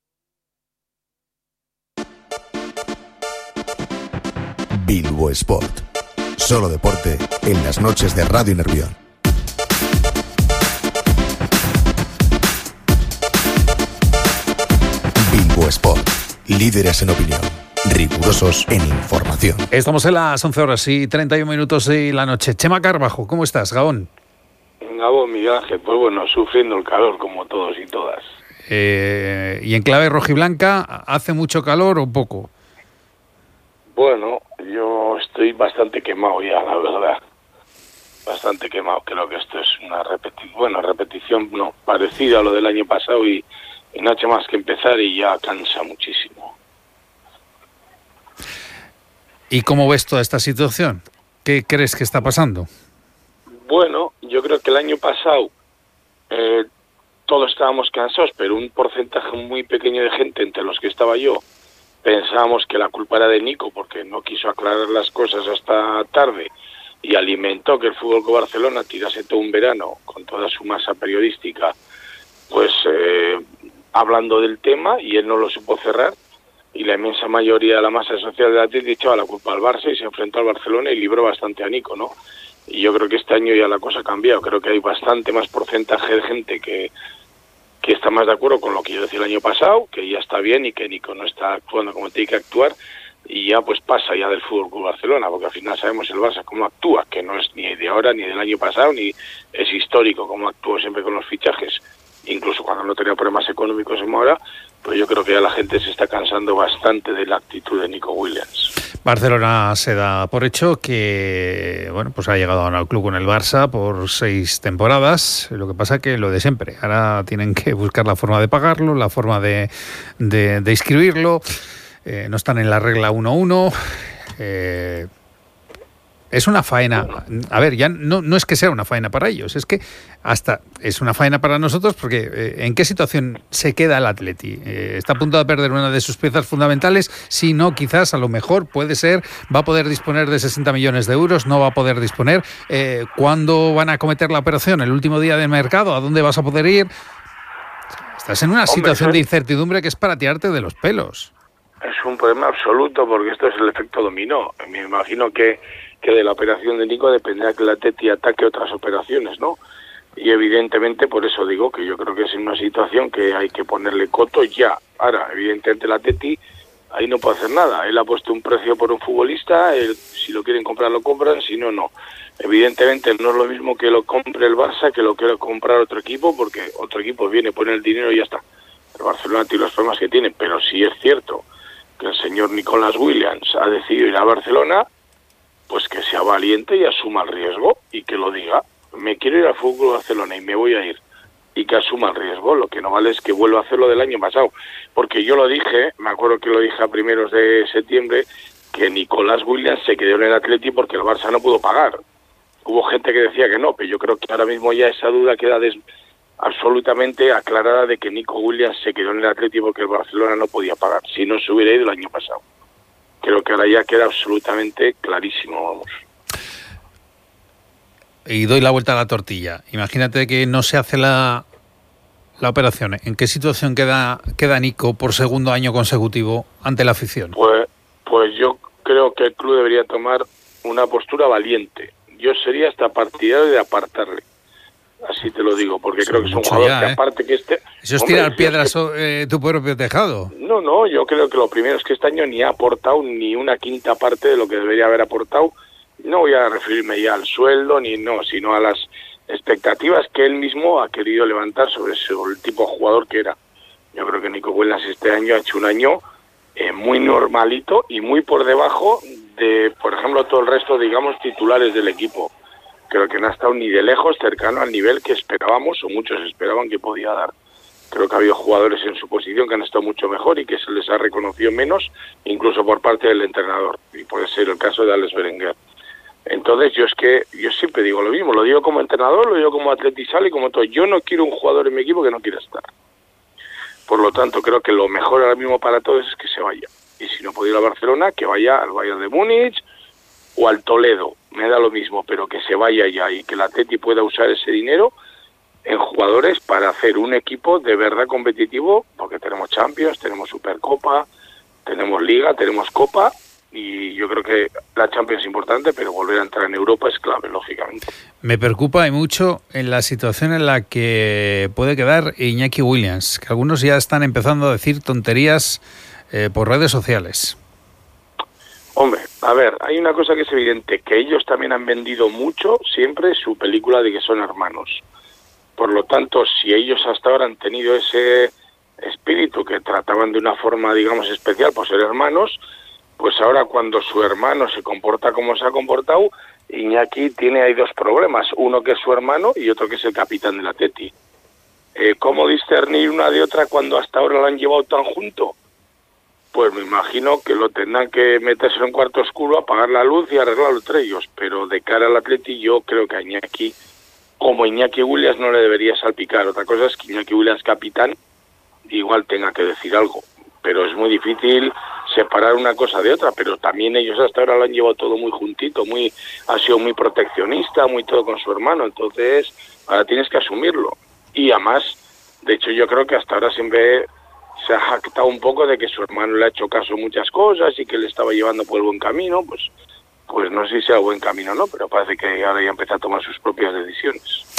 Bilbo Sport. Solo deporte en las noches de Radio Nervión. Bilbo Sport. Líderes en opinión. Rigurosos en información. Estamos en las once horas y treinta y un minutos de la noche. Chema Carbajo, ¿cómo estás, Gabón? Gabón, Miguel Ángel, pues bueno, sufriendo el calor como todos y todas. Eh, ¿Y en clave rojiblanca hace mucho calor o poco? Bueno, yo estoy bastante quemado ya, la verdad. Bastante quemado. Creo que esto es una repetición, bueno, repetición no, parecida a lo del año pasado y, y no ha hecho más que empezar y ya cansa muchísimo. ¿Y cómo ves toda esta situación? ¿Qué crees que está pasando? Bueno, yo creo que el año pasado eh, todos estábamos cansados, pero un porcentaje muy pequeño de gente, entre los que estaba yo, pensábamos que la culpa era de Nico porque no quiso aclarar las cosas hasta tarde y alimentó que el Fútbol Club Barcelona tirase todo un verano con toda su masa periodística, pues eh, hablando del tema, y él no lo supo cerrar. Y la inmensa mayoría de la masa social de la Atleti echaba la culpa al Barça y se enfrentó al Barcelona y libró bastante a Nico, ¿no? Y yo creo que este año ya la cosa ha cambiado. Creo que hay bastante más porcentaje de gente que, que está más de acuerdo con lo que yo decía el año pasado, que ya está bien y que Nico no está actuando como tiene que actuar. Y ya pues pasa ya del Fútbol Club Barcelona, porque al final sabemos el Barça cómo actúa, que no es ni de ahora ni del año pasado, ni es histórico como actuó siempre con los fichajes, incluso cuando no tenía problemas económicos como ahora. Pues yo creo que ya la gente se está cansando bastante de la actitud de Nico Williams. Barcelona se da por hecho que bueno, pues ha llegado al club con el Barça por seis temporadas. Lo que pasa que lo de siempre. Ahora tienen que buscar la forma de pagarlo, la forma de, de, de inscribirlo. Eh, no están en la regla uno uno. Eh, es una faena. A ver, ya no, no es que sea una faena para ellos, es que hasta es una faena para nosotros porque eh, ¿en qué situación se queda el Atleti? Eh, ¿Está a punto de perder una de sus piezas fundamentales? Si no, quizás, a lo mejor, puede ser, va a poder disponer de sesenta millones de euros, no va a poder disponer. Eh, ¿Cuándo van a acometer la operación? ¿El último día del mercado? ¿A dónde vas a poder ir? Estás en una Hombre, situación de incertidumbre que es para tirarte de los pelos. Es un problema absoluto porque esto es el efecto dominó. Me imagino que que de la operación de Nico dependerá que la Atleti ataque otras operaciones, ¿no? Y evidentemente, por eso digo que yo creo que es una situación que hay que ponerle coto ya. Ahora, evidentemente la Atleti ahí no puede hacer nada. Él ha puesto un precio por un futbolista, él, si lo quieren comprar lo compran, si no, no. Evidentemente no es lo mismo que lo compre el Barça que lo quiera comprar otro equipo, porque otro equipo viene, pone el dinero y ya está. El Barcelona tiene los problemas que tiene, pero sí es cierto que el señor Nicolás Williams ha decidido ir a Barcelona, pues que sea valiente y asuma el riesgo y que lo diga. Me quiero ir al Fútbol Barcelona y me voy a ir. Y que asuma el riesgo. Lo que no vale es que vuelva a hacerlo del año pasado. Porque yo lo dije, me acuerdo que lo dije a primeros de septiembre, que Nicolás Williams se quedó en el Atleti porque el Barça no pudo pagar. Hubo gente que decía que no, pero yo creo que ahora mismo ya esa duda queda des- absolutamente aclarada de que Nico Williams se quedó en el Atleti porque el Barcelona no podía pagar. Si no se hubiera ido el año pasado. Creo que ahora ya queda absolutamente clarísimo, vamos. y doy la vuelta a la tortilla. Imagínate que no se hace la, la operación. ¿En qué situación queda, queda Nico por segundo año consecutivo ante la afición? Pues, pues yo creo que el club debería tomar una postura valiente. Yo sería hasta partidario de apartarle. Así te lo digo, porque creo que es un jugador ya, que ¿eh? aparte que este... Eso es tirar piedras sobre eh, tu propio tejado. No, no, yo creo que lo primero es que este año ni ha aportado ni una quinta parte de lo que debería haber aportado. No voy a referirme ya al sueldo, ni no, sino a las expectativas que él mismo ha querido levantar sobre ese, el tipo de jugador que era. Yo creo que Nico Williams este año ha hecho un año eh, muy normalito y muy por debajo de, por ejemplo, todo el resto, digamos, titulares del equipo. Creo que no ha estado ni de lejos cercano al nivel que esperábamos o muchos esperaban que podía dar. Creo que ha habido jugadores en su posición que han estado mucho mejor y que se les ha reconocido menos, incluso por parte del entrenador. Y puede ser el caso de Alex Berenguer. Entonces yo es que, yo siempre digo lo mismo, lo digo como entrenador, lo digo como atletizal y como todo. Yo no quiero un jugador en mi equipo que no quiera estar. Por lo tanto, creo que lo mejor ahora mismo para todos es que se vaya. Y si no puede ir a Barcelona, que vaya al Bayern de Múnich o al Toledo. Me da lo mismo, pero que se vaya ya y que el Atleti pueda usar ese dinero en jugadores para hacer un equipo de verdad competitivo, porque tenemos Champions, tenemos Supercopa, tenemos Liga, tenemos Copa, y yo creo que la Champions es importante, pero volver a entrar en Europa es clave, lógicamente. Me preocupa y mucho en la situación en la que puede quedar Iñaki Williams, que algunos ya están empezando a decir tonterías eh, por redes sociales. Hombre, a ver, hay una cosa que es evidente, que ellos también han vendido mucho siempre su película de que son hermanos. Por lo tanto, si ellos hasta ahora han tenido ese espíritu que trataban de una forma, digamos, especial por ser hermanos, pues ahora cuando su hermano se comporta como se ha comportado, Iñaki tiene ahí dos problemas, uno que es su hermano y otro que es el capitán del Atleti. Eh, ¿Cómo discernir una de otra cuando hasta ahora lo han llevado tan junto? Pues me imagino que lo tendrán que meterse en un cuarto oscuro, apagar la luz y arreglarlo entre ellos. Pero de cara al Atleti yo creo que a Iñaki, como Iñaki Williams, no le debería salpicar. Otra cosa es que Iñaki Williams, capitán, igual tenga que decir algo. Pero es muy difícil separar una cosa de otra. Pero también ellos hasta ahora lo han llevado todo muy juntito, muy ha sido muy proteccionista, muy todo con su hermano. Entonces, ahora tienes que asumirlo. Y además, de hecho yo creo que hasta ahora siempre se ha jactado un poco de que su hermano le ha hecho caso en muchas cosas y que le estaba llevando por el buen camino, pues pues no sé si sea el buen camino o no, pero parece que ahora ya empieza a tomar sus propias decisiones.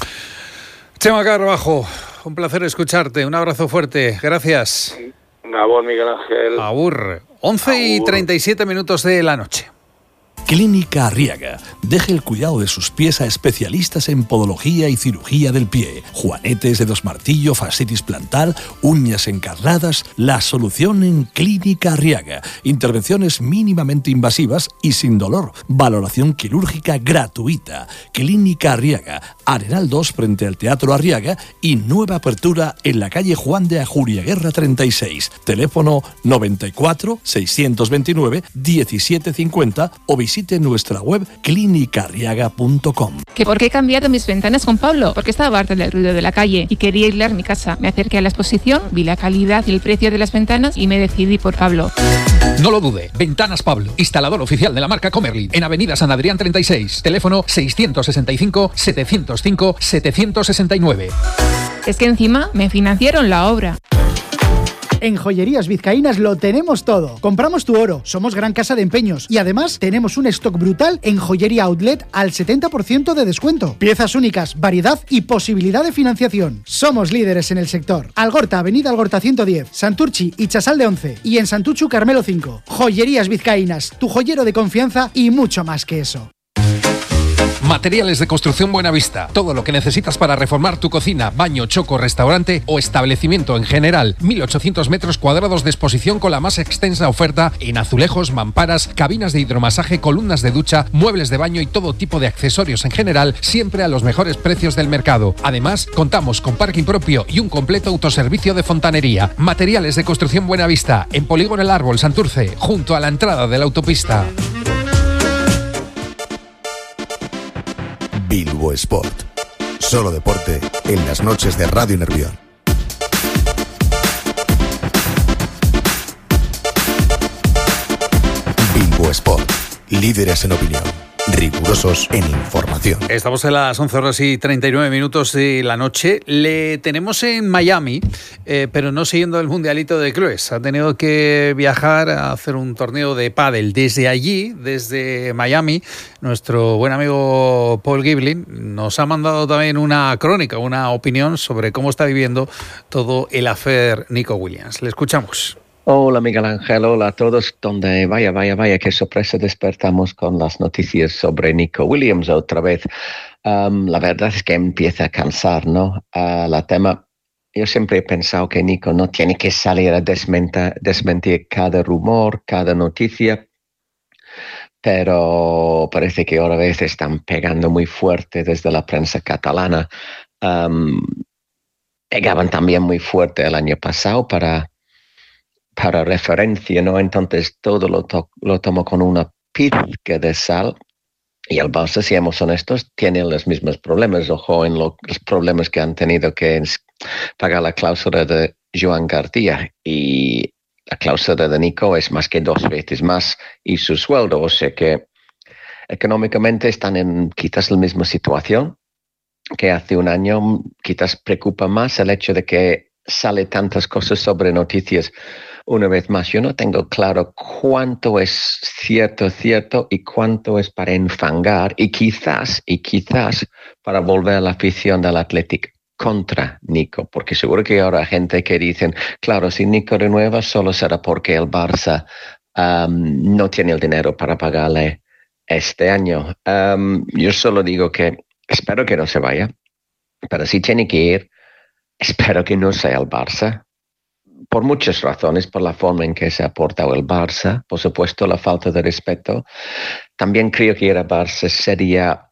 Chema Carbajo, un placer escucharte, un abrazo fuerte, gracias. Abur, Miguel Ángel. Abur, once y treinta y siete minutos de la noche. Clínica Arriaga. Deje el cuidado de sus pies a especialistas en podología y cirugía del pie. Juanetes, dedos martillo, fascitis plantar, uñas encarnadas. La solución en Clínica Arriaga. Intervenciones mínimamente invasivas y sin dolor. Valoración quirúrgica gratuita. Clínica Arriaga. Arenal dos frente al Teatro Arriaga y nueva apertura en la calle Juan de Ajuriaguerra treinta y seis. Teléfono noventa y cuatro, seiscientos veintinueve, diecisiete cincuenta o visite nuestra web clínica arriaga punto com. ¿Que por qué he cambiado mis ventanas con Pablo? Porque estaba harta del ruido de la calle y quería aislar mi casa. Me acerqué a la exposición, vi la calidad y el precio de las ventanas y me decidí por Pablo. No lo dude, Ventanas Pablo, instalador oficial de la marca Comerlin, en Avenida San Adrián treinta y seis, teléfono seiscientos sesenta y cinco, setecientos cinco, setecientos sesenta y nueve. Es que encima me financiaron la obra. En Joyerías Vizcaínas lo tenemos todo. Compramos tu oro, somos gran casa de empeños y además tenemos un stock brutal en Joyería Outlet al setenta por ciento de descuento. Piezas únicas, variedad y posibilidad de financiación. Somos líderes en el sector. Algorta, Avenida Algorta ciento diez, Santurchi y Chasal de once y en Santuchu Carmelo cinco. Joyerías Vizcaínas, tu joyero de confianza y mucho más que eso. Materiales de Construcción Buenavista. Todo lo que necesitas para reformar tu cocina, baño, choco, restaurante o establecimiento en general. mil ochocientos metros cuadrados de exposición con la más extensa oferta en azulejos, mamparas, cabinas de hidromasaje, columnas de ducha, muebles de baño y todo tipo de accesorios en general, siempre a los mejores precios del mercado. Además, contamos con parking propio y un completo autoservicio de fontanería. Materiales de Construcción Buenavista. En Polígono El Árbol, Santurce, junto a la entrada de la autopista. Bilbo Sport. Solo deporte en las noches de Radio Nervión. Bilbo Sport. Líderes en opinión. rigurosos en información. Estamos en las once horas y treinta y nueve minutos de la noche. Le tenemos en Miami, eh, pero no siguiendo el mundialito de clubes. Ha tenido que viajar a hacer un torneo de pádel. Desde allí, desde Miami, nuestro buen amigo Paul Giblin nos ha mandado también una crónica, una opinión sobre cómo está viviendo todo el affair Nico Williams. Le escuchamos. Hola Miguel Ángel, hola a todos. Donde vaya, vaya, vaya, qué sorpresa despertamos con las noticias sobre Nico Williams otra vez. Um, la verdad es que empieza a cansar, ¿no? Uh, la tema, yo siempre he pensado que Nico no tiene que salir a desmentir, desmentir cada rumor, cada noticia, pero parece que ahora vez están pegando muy fuerte desde la prensa catalana. Um, pegaban también muy fuerte el año pasado para... para referencia, ¿no? Entonces todo lo, to- lo tomo con una pizca de sal, y el Barça, si somos honestos, tiene los mismos problemas. Ojo en lo, los problemas que han tenido que pagar la cláusula de Joan García, y la cláusula de Nico es más que dos veces más y su sueldo, o sea que económicamente están en quizás la misma situación que hace un año. Quizás preocupa más el hecho de que sale tantas cosas sobre noticias. Una vez más, yo no tengo claro cuánto es cierto, cierto y cuánto es para enfangar y quizás, y quizás para volver a la afición del Athletic contra Nico, porque seguro que ahora hay gente que dicen, claro, si Nico renueva solo será porque el Barça um, no tiene el dinero para pagarle este año. Um, yo solo digo que espero que no se vaya, pero si tiene que ir, espero que no sea el Barça. Por muchas razones, por la forma en que se ha portado el Barça, por supuesto la falta de respeto. También creo que ir a Barça sería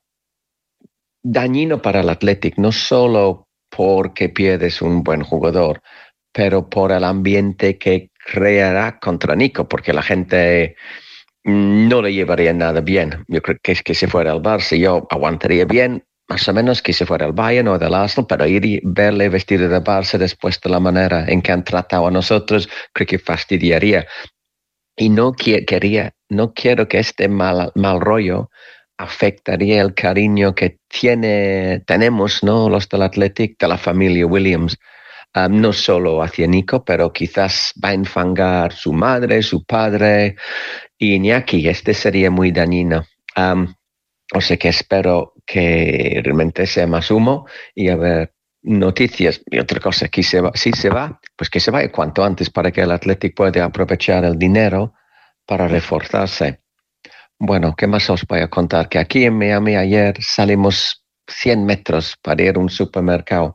dañino para el Athletic, no solo porque pierdes un buen jugador, pero por el ambiente que creará contra Nico, porque la gente no le llevaría nada bien. Yo creo que es que si fuera el Barça yo aguantaría bien, más o menos que si fuera el Bayern o del Arsenal, pero ir y verle vestido de Barça después de la manera en que han tratado a nosotros, creo que fastidiaría. Y no, qui- quería, no quiero que este mal, mal rollo afectaría el cariño que tiene, tenemos, ¿no?, los del Athletic, de la familia Williams, um, no solo hacia Nico, pero quizás va a enfangar su madre, su padre y Iñaki. Este sería muy dañino. Um, o sea que espero que realmente sea más humo y a ver noticias. Y otra cosa, que se va, si se va, pues que se vaya cuanto antes para que el Athletic pueda aprovechar el dinero para reforzarse. Bueno, ¿qué más os voy a contar? Que aquí en Miami ayer salimos cien metros para ir a un supermercado.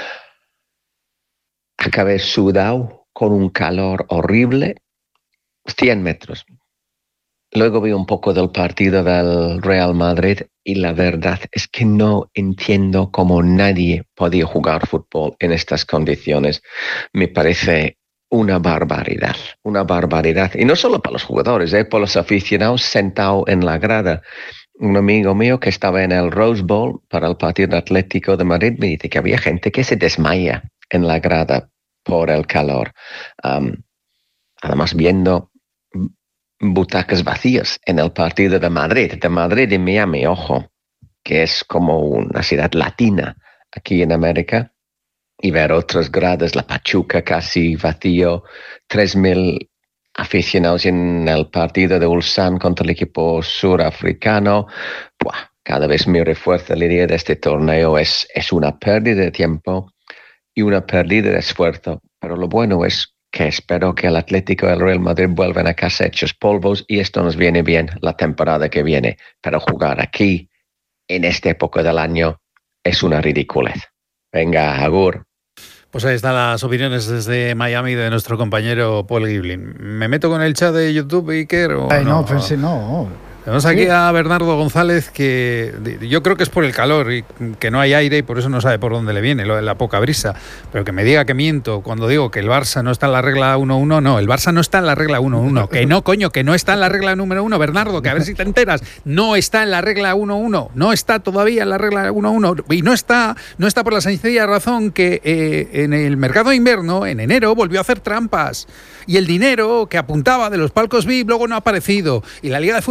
Acabé sudado con un calor horrible, cien metros. Luego vi un poco del partido del Real Madrid y la verdad es que no entiendo cómo nadie podía jugar fútbol en estas condiciones. Me parece una barbaridad, una barbaridad. Y no solo para los jugadores, ¿eh? Por los aficionados sentados en la grada. Un amigo mío que estaba en el Rose Bowl para el partido Atlético de Madrid me dice que había gente que se desmaya en la grada por el calor. Um, además, viendo butacas vacías en el partido de Madrid, de Madrid y Miami, ojo, que es como una ciudad latina aquí en América, y ver otras gradas, la Pachuca casi vacío, tres mil aficionados en el partido de Ulsan contra el equipo surafricano. Buah, cada vez me refuerza la idea de este torneo, es, es una pérdida de tiempo y una pérdida de esfuerzo, pero lo bueno es que espero que el Atlético y el Real Madrid vuelvan a casa hechos polvos y esto nos viene bien la temporada que viene, pero jugar aquí en esta época del año es una ridiculez. Venga, agur. Pues ahí están las opiniones desde Miami de nuestro compañero Paul Giblin. ¿Me meto con el chat de YouTube, Iker? O Ay, no, no, pensé, no. Tenemos Sí. aquí a Bernardo González, que yo creo que es por el calor y que no hay aire y por eso no sabe por dónde le viene, lo de la poca brisa. Pero que me diga que miento cuando digo que el Barça no está en la regla uno uno, no, el Barça no está en la regla uno uno. Que no, coño, que no está en la regla número uno, Bernardo, que a ver si te enteras. No está en la regla uno uno, no está todavía en la regla uno uno. Y no está, no está por la sencilla razón que eh, en el mercado de invierno, en enero, volvió a hacer trampas. Y el dinero que apuntaba de los palcos V I P luego no ha aparecido. Y la Liga de Fútbol Profesional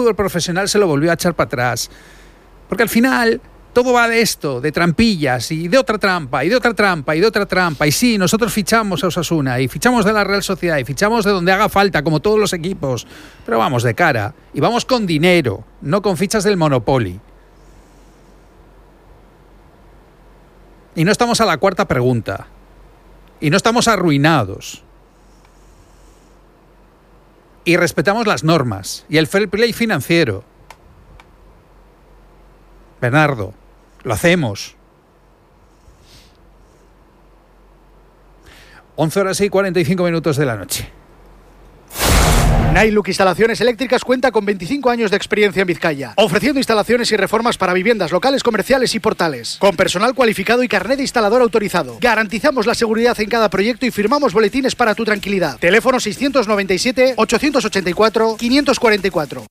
profesional se lo volvió a echar para atrás. Porque al final todo va de esto, de trampillas y de otra trampa y de otra trampa y de otra trampa. Y sí, nosotros fichamos a Osasuna y fichamos de la Real Sociedad y fichamos de donde haga falta, como todos los equipos. Pero vamos de cara y vamos con dinero, no con fichas del Monopoly. Y no estamos a la cuarta pregunta. Y no estamos arruinados. Y respetamos las normas y el fair play financiero. Bernardo, lo hacemos. once horas y cuarenta y cinco minutos de la noche. Nailuk Instalaciones Eléctricas cuenta con veinticinco años de experiencia en Vizcaya, ofreciendo instalaciones y reformas para viviendas, locales comerciales y portales, con personal cualificado y carnet de instalador autorizado. Garantizamos la seguridad en cada proyecto y firmamos boletines para tu tranquilidad. Teléfono seiscientos noventa y siete, ochocientos ochenta y cuatro, quinientos cuarenta y cuatro.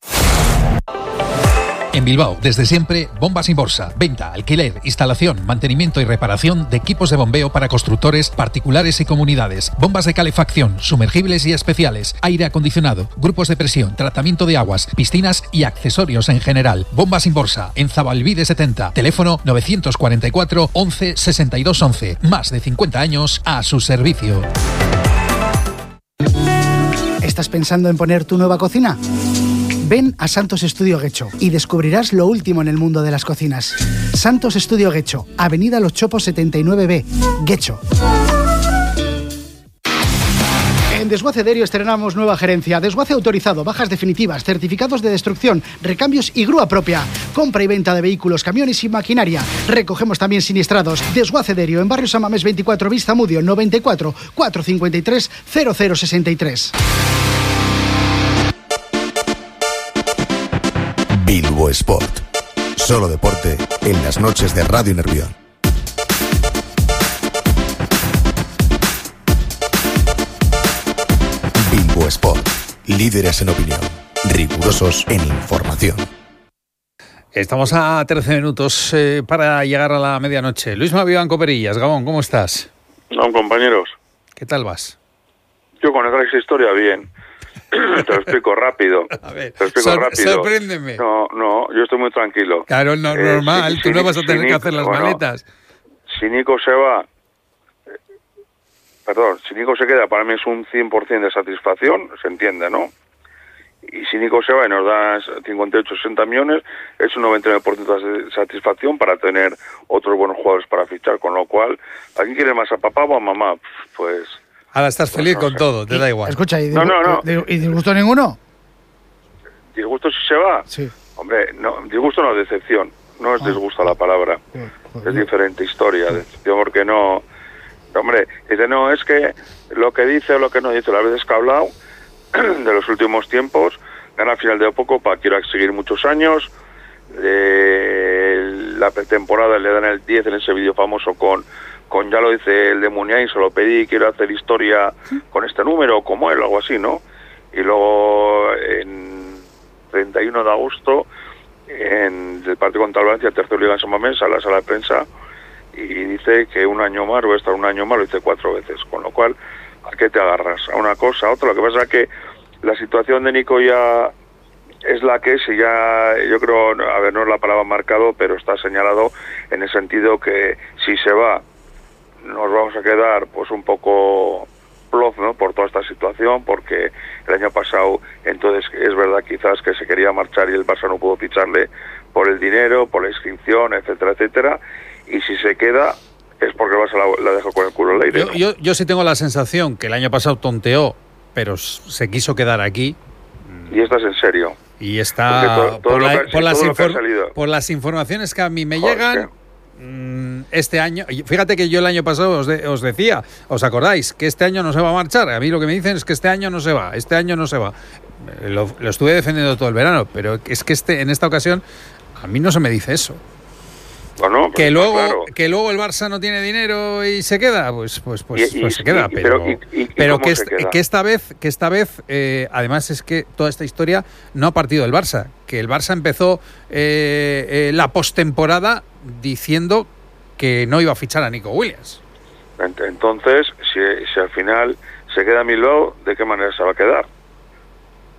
En Bilbao, desde siempre, Bombas Inborsa. Venta, alquiler, instalación, mantenimiento y reparación de equipos de bombeo para constructores, particulares y comunidades. Bombas de calefacción, sumergibles y especiales, aire acondicionado, grupos de presión, tratamiento de aguas, piscinas y accesorios en general. Bombas Inborsa, en Zabalbide setenta. Teléfono novecientos cuarenta y cuatro, once, sesenta y dos once. Más de cincuenta años a su servicio. ¿Estás pensando en poner tu nueva cocina? Ven a Santos Estudio Guecho y descubrirás lo último en el mundo de las cocinas. Santos Estudio Guecho, Avenida Los Chopos setenta y nueve B, Guecho. En Desguace Derio estrenamos nueva gerencia, desguace autorizado, bajas definitivas, certificados de destrucción, recambios y grúa propia. Compra y venta de vehículos, camiones y maquinaria. Recogemos también siniestrados. Desguace Derio en Barrio San Mamés veinticuatro, Vista Mudio, noventa y cuatro, cuatrocientos cincuenta y tres, cero cero sesenta y tres. Bilbo Sport. Solo deporte en las noches de Radio Nervión. Bilbo Sport. Líderes en opinión. Rigurosos en información. Estamos a trece minutos eh, para llegar a la medianoche. Luis Mavián Coperillas, Gabón, ¿cómo estás? No, compañeros. ¿Qué tal vas? Yo con esa historia bien. Te lo explico rápido. A ver, te lo explico sor- rápido. sorpréndeme. No, no, yo estoy muy tranquilo. Claro, no, Eh, normal, si- tú si- no vas a si tener que Nico- hacer las bueno, maletas. Si Nico se va, eh, perdón, si Nico se queda, para mí es un cien por ciento de satisfacción, se entiende, ¿no? Y si Nico se va y nos da cincuenta y ocho, sesenta millones, es un noventa y nueve por ciento de satisfacción para tener otros buenos jugadores para fichar, con lo cual, ¿a quién quiere más, a papá o a mamá? Pues... Ahora estás feliz con todo, te da igual. Escucha, ¿y, No, no, no. ¿y disgusto ninguno? ¿Disgusto si se va? Sí. Hombre, no, disgusto no, decepción. No es disgusto la palabra. Es diferente historia. Decepción porque no... Hombre, dice, no, es que lo que dice o lo que no dice, las veces que ha hablado de los últimos tiempos, gana final de Opocopa, quiero seguir muchos años. Eh, la pretemporada le dan el diez en ese vídeo famoso con... con ya lo dice el de Muniain, se lo pedí, quiero hacer historia con este número, como él, o algo así, ¿no? Y luego en treinta y uno de agosto, en el partido contra el Valencia, tercero Liga en San Mamés, a la sala de prensa, y dice que un año más, voy a estar un año más, lo dice cuatro veces, con lo cual, ¿a qué te agarras? ¿A una cosa, a otra? Lo que pasa es que la situación de Nico ya es la que es, y ya, yo creo, a ver, no es la palabra marcado, pero está señalado en el sentido que si se va, nos vamos a quedar pues un poco plof, ¿no?, por toda esta situación, porque el año pasado, entonces es verdad quizás que se quería marchar y el Barça no pudo ficharle por el dinero, por la inscripción, etcétera, etcétera, y si se queda es porque el Barça la, la dejó con el culo al aire, Yo, ¿no? yo, yo sí tengo la sensación que el año pasado tonteó, pero se quiso quedar aquí. Y estás en serio. Y está Porque to- todo por, lo la- que- por las todo lo que ha infor- salido. por las informaciones que a mí me Joder, llegan. mm, Este año, y fíjate que yo el año pasado os, de- os decía, ¿os acordáis? Que este año no se va a marchar. A mí lo que me dicen es que este año no se va, este año no se va. Eh, Lo, lo estuve defendiendo todo el verano, pero es que este en esta ocasión a mí no se me dice eso. Bueno, Que pues, luego, claro. que luego el Barça no tiene dinero y se queda, pues, pues, pues, Y- y- pues se queda. y- Pero, pero- y- y- pero ¿y cómo que, se est- queda? que esta vez, que esta vez, eh, además es que toda esta historia no ha partido del Barça, que el Barça empezó eh, eh, la postemporada diciendo que no iba a fichar a Nico Williams. Ent- Entonces, si, si al final se queda Bilbao, ¿de qué manera se va a quedar?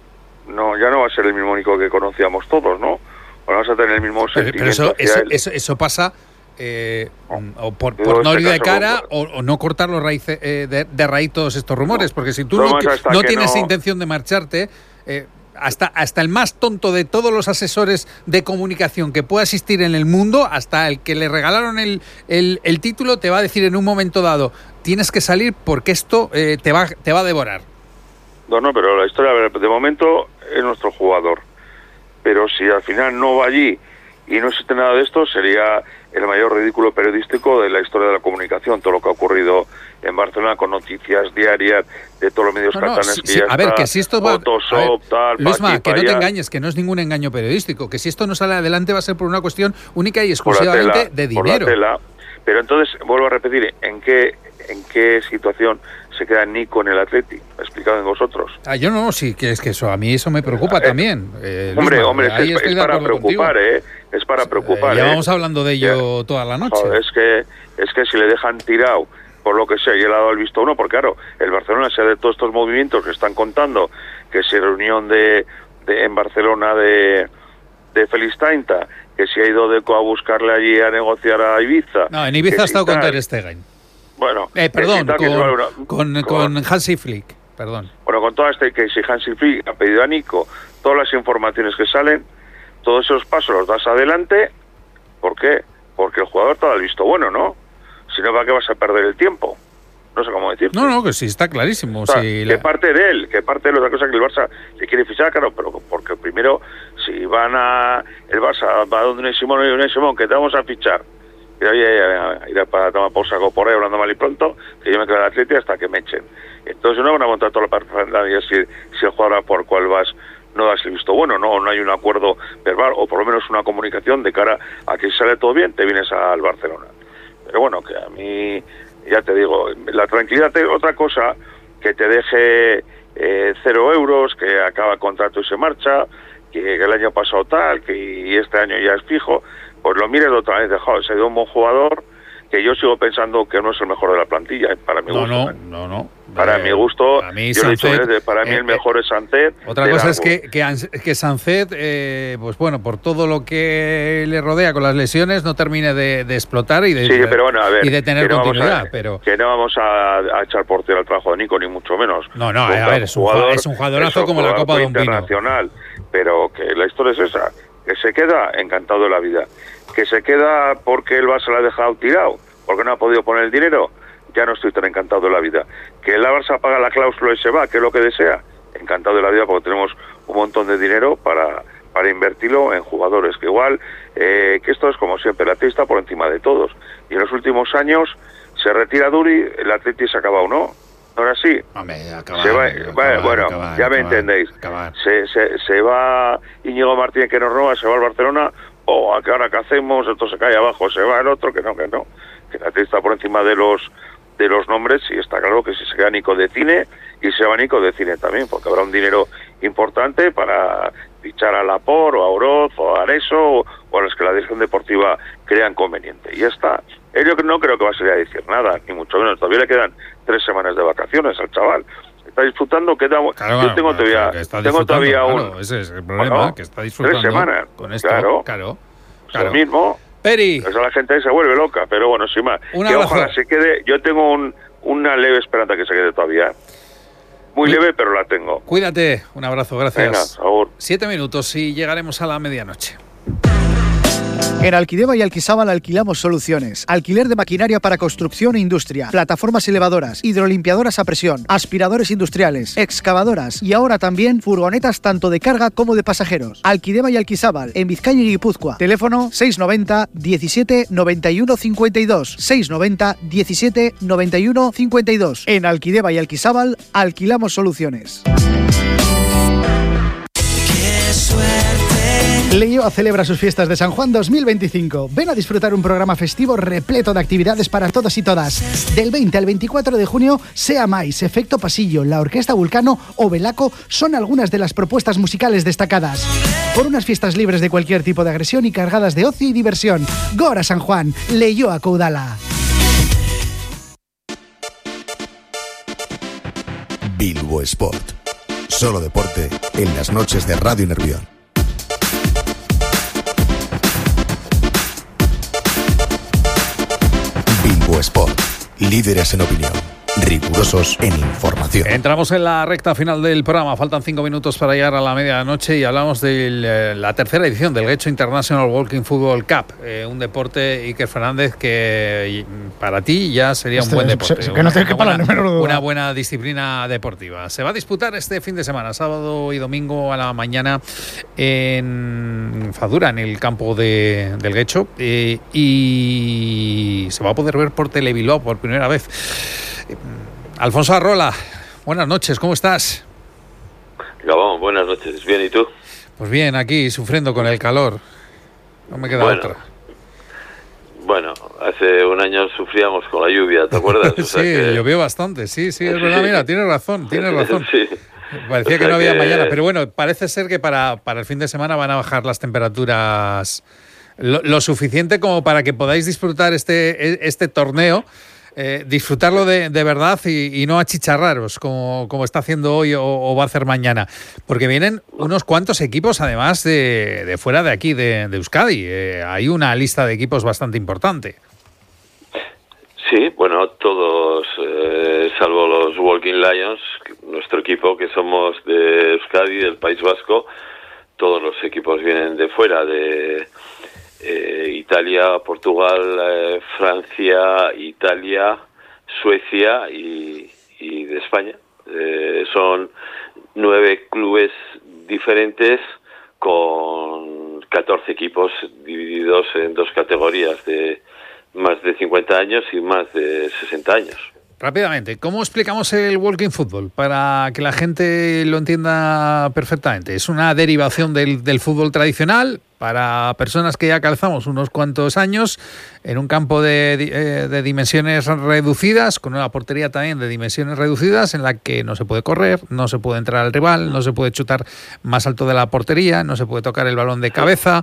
no, ya no va a ser el mismo Nico que conocíamos todos, ¿no? Vamos a tener el mismo pero, sentimiento. Pero eso, hacia eso, él. eso, eso pasa eh, o por, Digo, por no este ir de caso, cara o, o no cortar los raíces, eh, de, de raíz todos estos rumores, porque si tú no, Tomas hasta no que tienes no- intención de marcharte, eh, hasta, hasta el más tonto de todos los asesores de comunicación que pueda existir en el mundo, hasta el que le regalaron el, el, el título, te va a decir en un momento dado, tienes que salir porque esto eh, te, va, te va a devorar. No, no, pero la historia, a ver, de momento es nuestro jugador. Pero si al final no va allí y no existe nada de esto, sería el mayor ridículo periodístico de la historia de la comunicación. Todo lo que ha ocurrido en Barcelona con noticias diarias de todos los medios No, no, catalanes sí, que sí, ya a ver, está, que si esto va... Photoshop, a ver, tal, Luisma, pa' aquí, que pa' no te allá. engañes, que no es ningún engaño periodístico, que si esto no sale adelante va a ser por una cuestión única y Por la exclusivamente tela, de por la dinero. tela. Pero entonces, vuelvo a repetir, ¿en qué, en qué situación se queda Nico en el Atleti? Explicad en vosotros. Ah, yo no, sí, que es que eso a mí eso me preocupa también. Eh, Hombre, Luisma, hombre, es, ahí que es, estoy es de para acuerdo preocupar, contigo. ¿eh? Es para preocupar, Eh, ¿eh? llevamos hablando de ello Ya. toda la noche. Joder, es que es que si le dejan tirado por lo que sea y él ha dado el visto bueno, porque claro, el Barcelona sea de todos estos movimientos que están contando, que si reunión de, de en Barcelona de de Félix Tainta, que si ha ido Deco a buscarle allí a negociar a Ibiza. No, en Ibiza que ha si estado con tal. Ter Stegen. Bueno, Eh, que perdón, si tal, que si con, bueno, con, con Hansi Flick, perdón. Bueno, con todo este que si Hansi Flick ha pedido a Nico, todas las informaciones que salen, todos esos pasos los das adelante. ¿Por qué? Porque el jugador te da el visto bueno, ¿no? Si no, ¿para qué vas a perder el tiempo? No sé cómo decirte. No, no, que sí, está clarísimo. O sea, sí, que la- parte de él, que parte de la otra cosa que el Barça le quiere fichar, claro, pero porque primero, si van a... El Barça va a donde un Simón y un Simón, que te vamos a fichar. Y oye, oye, irá para tomar por saco por ahí, hablando mal y pronto, que yo me quedo en el Atleti hasta que me echen. Entonces no van a montar toda la parafernalía si, si el jugador por cual vas no das el visto bueno, no, no hay un acuerdo verbal, o por lo menos una comunicación de cara a que si sale todo bien, te vienes al Barcelona. Pero bueno, que a mí, ya te digo, la tranquilidad, te- otra cosa, que te deje eh, cero euros, que acaba el contrato y se marcha, que, que el año pasado tal, que y este año ya es fijo, pues lo mires otra vez, dejado, se ha ido un buen jugador, que yo sigo pensando que no es el mejor de la plantilla, eh, para mi No, gusto. no, eh. no, no. Para Eh, mi gusto, a mí yo lo he dicho Sancet, veces, para mí eh, el mejor es Sancet. Otra de cosa es largo. que, que, Ans- que Sancet, eh, pues bueno, por todo lo que le rodea con las lesiones, no termine de, de explotar y de, Sí, pero bueno, a ver, y de tener que no vamos continuidad. a- pero que no vamos a, a echar por tierra el trabajo de Nico, ni mucho menos. No, no, Porque a ver, es un jua- es un jugadorazo un como la jugador Copa de un Pino. internacional, pero que la historia es esa, que se queda encantado de la vida, que se queda porque el Barça lo ha dejado tirado, porque no ha podido poner el dinero, ya no estoy tan encantado de la vida. Que el Barça paga la cláusula y se va, que es lo que desea, encantado de la vida porque tenemos un montón de dinero para para invertirlo en jugadores, que igual, eh, que esto es como siempre, el Atleti está por encima de todos. Y en los últimos años se retira Duri, el Atleti se ha acabado, ¿no, ¿no era así? acabar, se va, acabar, va- bueno, acabar, ya me acabar, entendéis. acabar. Se, se, se va Íñigo Martínez, que nos roba, se va al Barcelona, o que ahora qué hacemos, esto se cae abajo, se va el otro, que no, que no. Que el Atleti está por encima de los de los nombres, y está claro que si se queda Nico de Cine, y se va Nico de Cine también, porque habrá un dinero importante para fichar a Laporte, o a Oroz, o a Areso, o, o a los que la dirección deportiva crean conveniente. Y ya está. Él yo no creo que va a salir a decir nada, ni mucho menos. Todavía le quedan tres semanas de vacaciones al chaval. Está disfrutando, queda... Claro, yo tengo claro, todavía, que está tengo disfrutando, todavía claro, un... ese es el problema, Bueno, que está disfrutando tres semanas, con esto, claro. claro, Pues claro. lo mismo. Peri. Pues a la gente se vuelve loca, pero bueno, sin más. Un que abrazo. ojalá se quede. Yo tengo un, una leve esperanza que se quede todavía. Muy leve, pero la tengo. Cuídate, un abrazo, gracias. Venga, por favor. Siete minutos y llegaremos a la medianoche. En Alquideva y Alquisábal alquilamos soluciones. Alquiler de maquinaria para construcción e industria, plataformas elevadoras, hidrolimpiadoras a presión, aspiradores industriales, excavadoras y ahora también furgonetas tanto de carga como de pasajeros. Alquideva y Alquisábal, en Vizcaya y Guipúzcoa. Teléfono seiscientos noventa, diecisiete, noventa y uno, cincuenta y dos. seiscientos noventa, diecisiete, noventa y uno, cincuenta y dos. En Alquideva y Alquisábal alquilamos soluciones. Leioa celebra sus fiestas de San Juan dos mil veinticinco. Ven a disfrutar un programa festivo repleto de actividades para todos y todas. Del veinte al veinticuatro de junio, Sea Mais, Efecto Pasillo, la Orquesta Vulcano o Belaco son algunas de las propuestas musicales destacadas. Por unas fiestas libres de cualquier tipo de agresión y cargadas de ocio y diversión. Gora San Juan, Leioa Caudala. Bilbo Sport, Solo deporte en las noches de Radio Nervión. Bilbo Sport, líderes en opinión, rigurosos en información. Entramos en la recta final del programa. Faltan cinco minutos para llegar a la medianoche y hablamos de la tercera edición del Getxo International Walking Football Cup, eh, un deporte, Iker Fernández, que para ti ya sería un este, buen deporte. Se, que no te quepa la número duda. Una buena disciplina deportiva. Se va a disputar este fin de semana, sábado y domingo a la mañana, en Fadura, en el campo de, del Getxo, eh, y se va a poder ver por Telebilbao por primera vez. Alfonso Arrola, buenas noches, ¿cómo estás? Gabón, buenas noches, bien, ¿y tú? Pues bien, aquí sufriendo con el calor, no me queda bueno, otra. Bueno, hace un año sufríamos con la lluvia, ¿te acuerdas? O sea sí, que... llovió bastante, sí, sí, es verdad, mira, tienes razón, tienes razón. Sí. Parecía o sea que no había que... mañana, pero bueno, parece ser que para, para el fin de semana van a bajar las temperaturas lo, lo suficiente como para que podáis disfrutar este, este torneo. Eh, disfrutarlo de, de verdad y, y no achicharraros como, como está haciendo hoy o, o va a hacer mañana, porque vienen unos cuantos equipos además de, de fuera de aquí, de, de Euskadi. Eh, hay una lista de equipos bastante importante. Sí, bueno, todos, eh, salvo los Walking Lions, nuestro equipo, que somos de Euskadi, del País Vasco, todos los equipos vienen de fuera, de... Eh, Italia, Portugal, eh, Francia, Italia, Suecia y, y de España. Eh, son nueve clubes diferentes con catorce equipos divididos en dos categorías de más de cincuenta años y más de sesenta años. Rápidamente, ¿cómo explicamos el walking football para que la gente lo entienda perfectamente? ¿Es una derivación del, del fútbol tradicional para personas que ya calzamos unos cuantos años en un campo de, de, de dimensiones reducidas, con una portería también de dimensiones reducidas, en la que no se puede correr, no se puede entrar al rival, no se puede chutar más alto de la portería, no se puede tocar el balón de cabeza?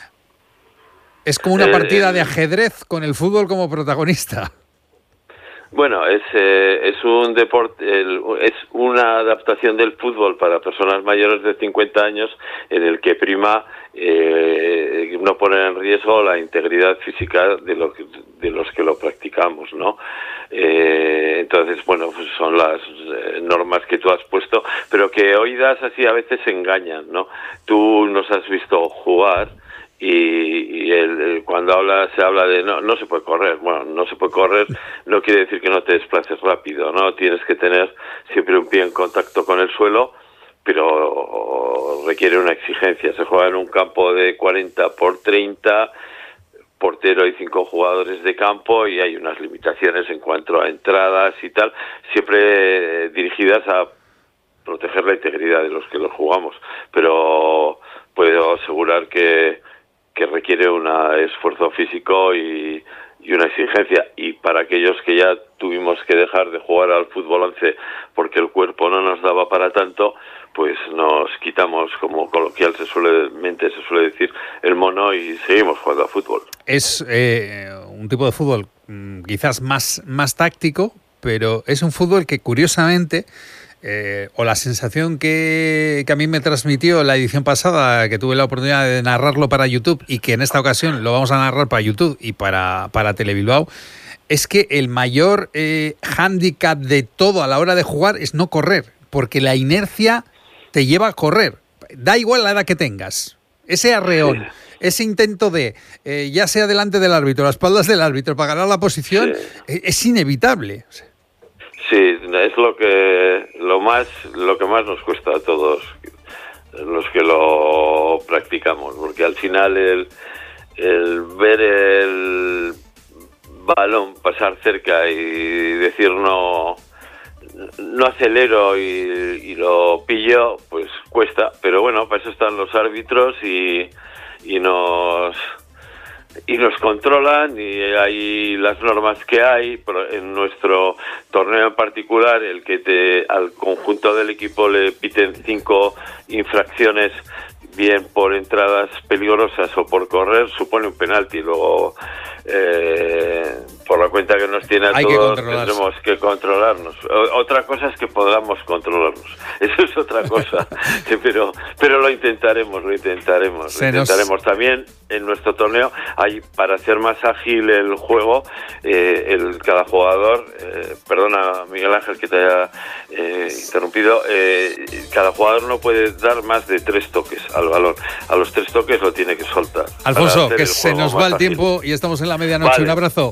Es como una partida de ajedrez con el fútbol como protagonista. Bueno, es eh, es un deporte, el, es una adaptación del fútbol para personas mayores de cincuenta años, en el que prima eh, no poner en riesgo la integridad física de los de los que lo practicamos, ¿no? Eh, entonces, bueno, pues son las eh, normas que tú has puesto, pero que oídas así a veces engañan, ¿no? Tú nos has visto jugar. Y, y el, el, cuando habla se habla de no no se puede correr. Bueno, no se puede correr no quiere decir que no te desplaces rápido, ¿no? Tienes que tener siempre un pie en contacto con el suelo, pero requiere una exigencia. Se juega en un campo de cuarenta por treinta, portero y cinco jugadores de campo, y hay unas limitaciones en cuanto a entradas y tal, siempre dirigidas a proteger la integridad de los que los jugamos, pero puedo asegurar que que requiere un esfuerzo físico y, y una exigencia, y para aquellos que ya tuvimos que dejar de jugar al fútbol once porque el cuerpo no nos daba para tanto, pues nos quitamos, como coloquial se suele, se suele decir, el mono y seguimos jugando al fútbol. Es eh, un tipo de fútbol quizás más, más táctico, pero es un fútbol que curiosamente... Eh, o la sensación que, que a mí me transmitió la edición pasada, que tuve la oportunidad de narrarlo para YouTube, y que en esta ocasión lo vamos a narrar para YouTube y para, para Telebilbao, es que el mayor eh, hándicap de todo a la hora de jugar es no correr, porque la inercia te lleva a correr, da igual la edad que tengas. Ese arreón, ese intento de, eh, ya sea delante del árbitro, a las espaldas del árbitro, para ganar la posición, sí. es, es inevitable. Sí, es lo que lo más lo que más nos cuesta a todos los que lo practicamos, porque al final el, el ver el balón pasar cerca y decir no no acelero y, y lo pillo, pues cuesta, pero bueno, para eso están los árbitros y, y nos y nos controlan, y hay las normas que hay. En nuestro torneo en particular, el que te al conjunto del equipo le piten cinco infracciones, bien por entradas peligrosas o por correr, supone un penalti. Luego, eh, por la cuenta que nos tiene a Hay que todos, controlarse. tendremos que controlarnos. O- otra cosa es que podamos controlarnos. Eso es otra cosa. pero pero lo intentaremos, lo intentaremos. Se lo nos- intentaremos también en nuestro torneo. Hay, para hacer más ágil el juego, eh, el cada jugador, eh, perdona Miguel Ángel que te haya eh, interrumpido, eh, cada jugador no puede dar más de tres toques al balón. A los tres toques lo tiene que soltar. Alfonso, para hacer que el se juego nos más va el ágil. tiempo y estamos en la medianoche. Vale. Un abrazo.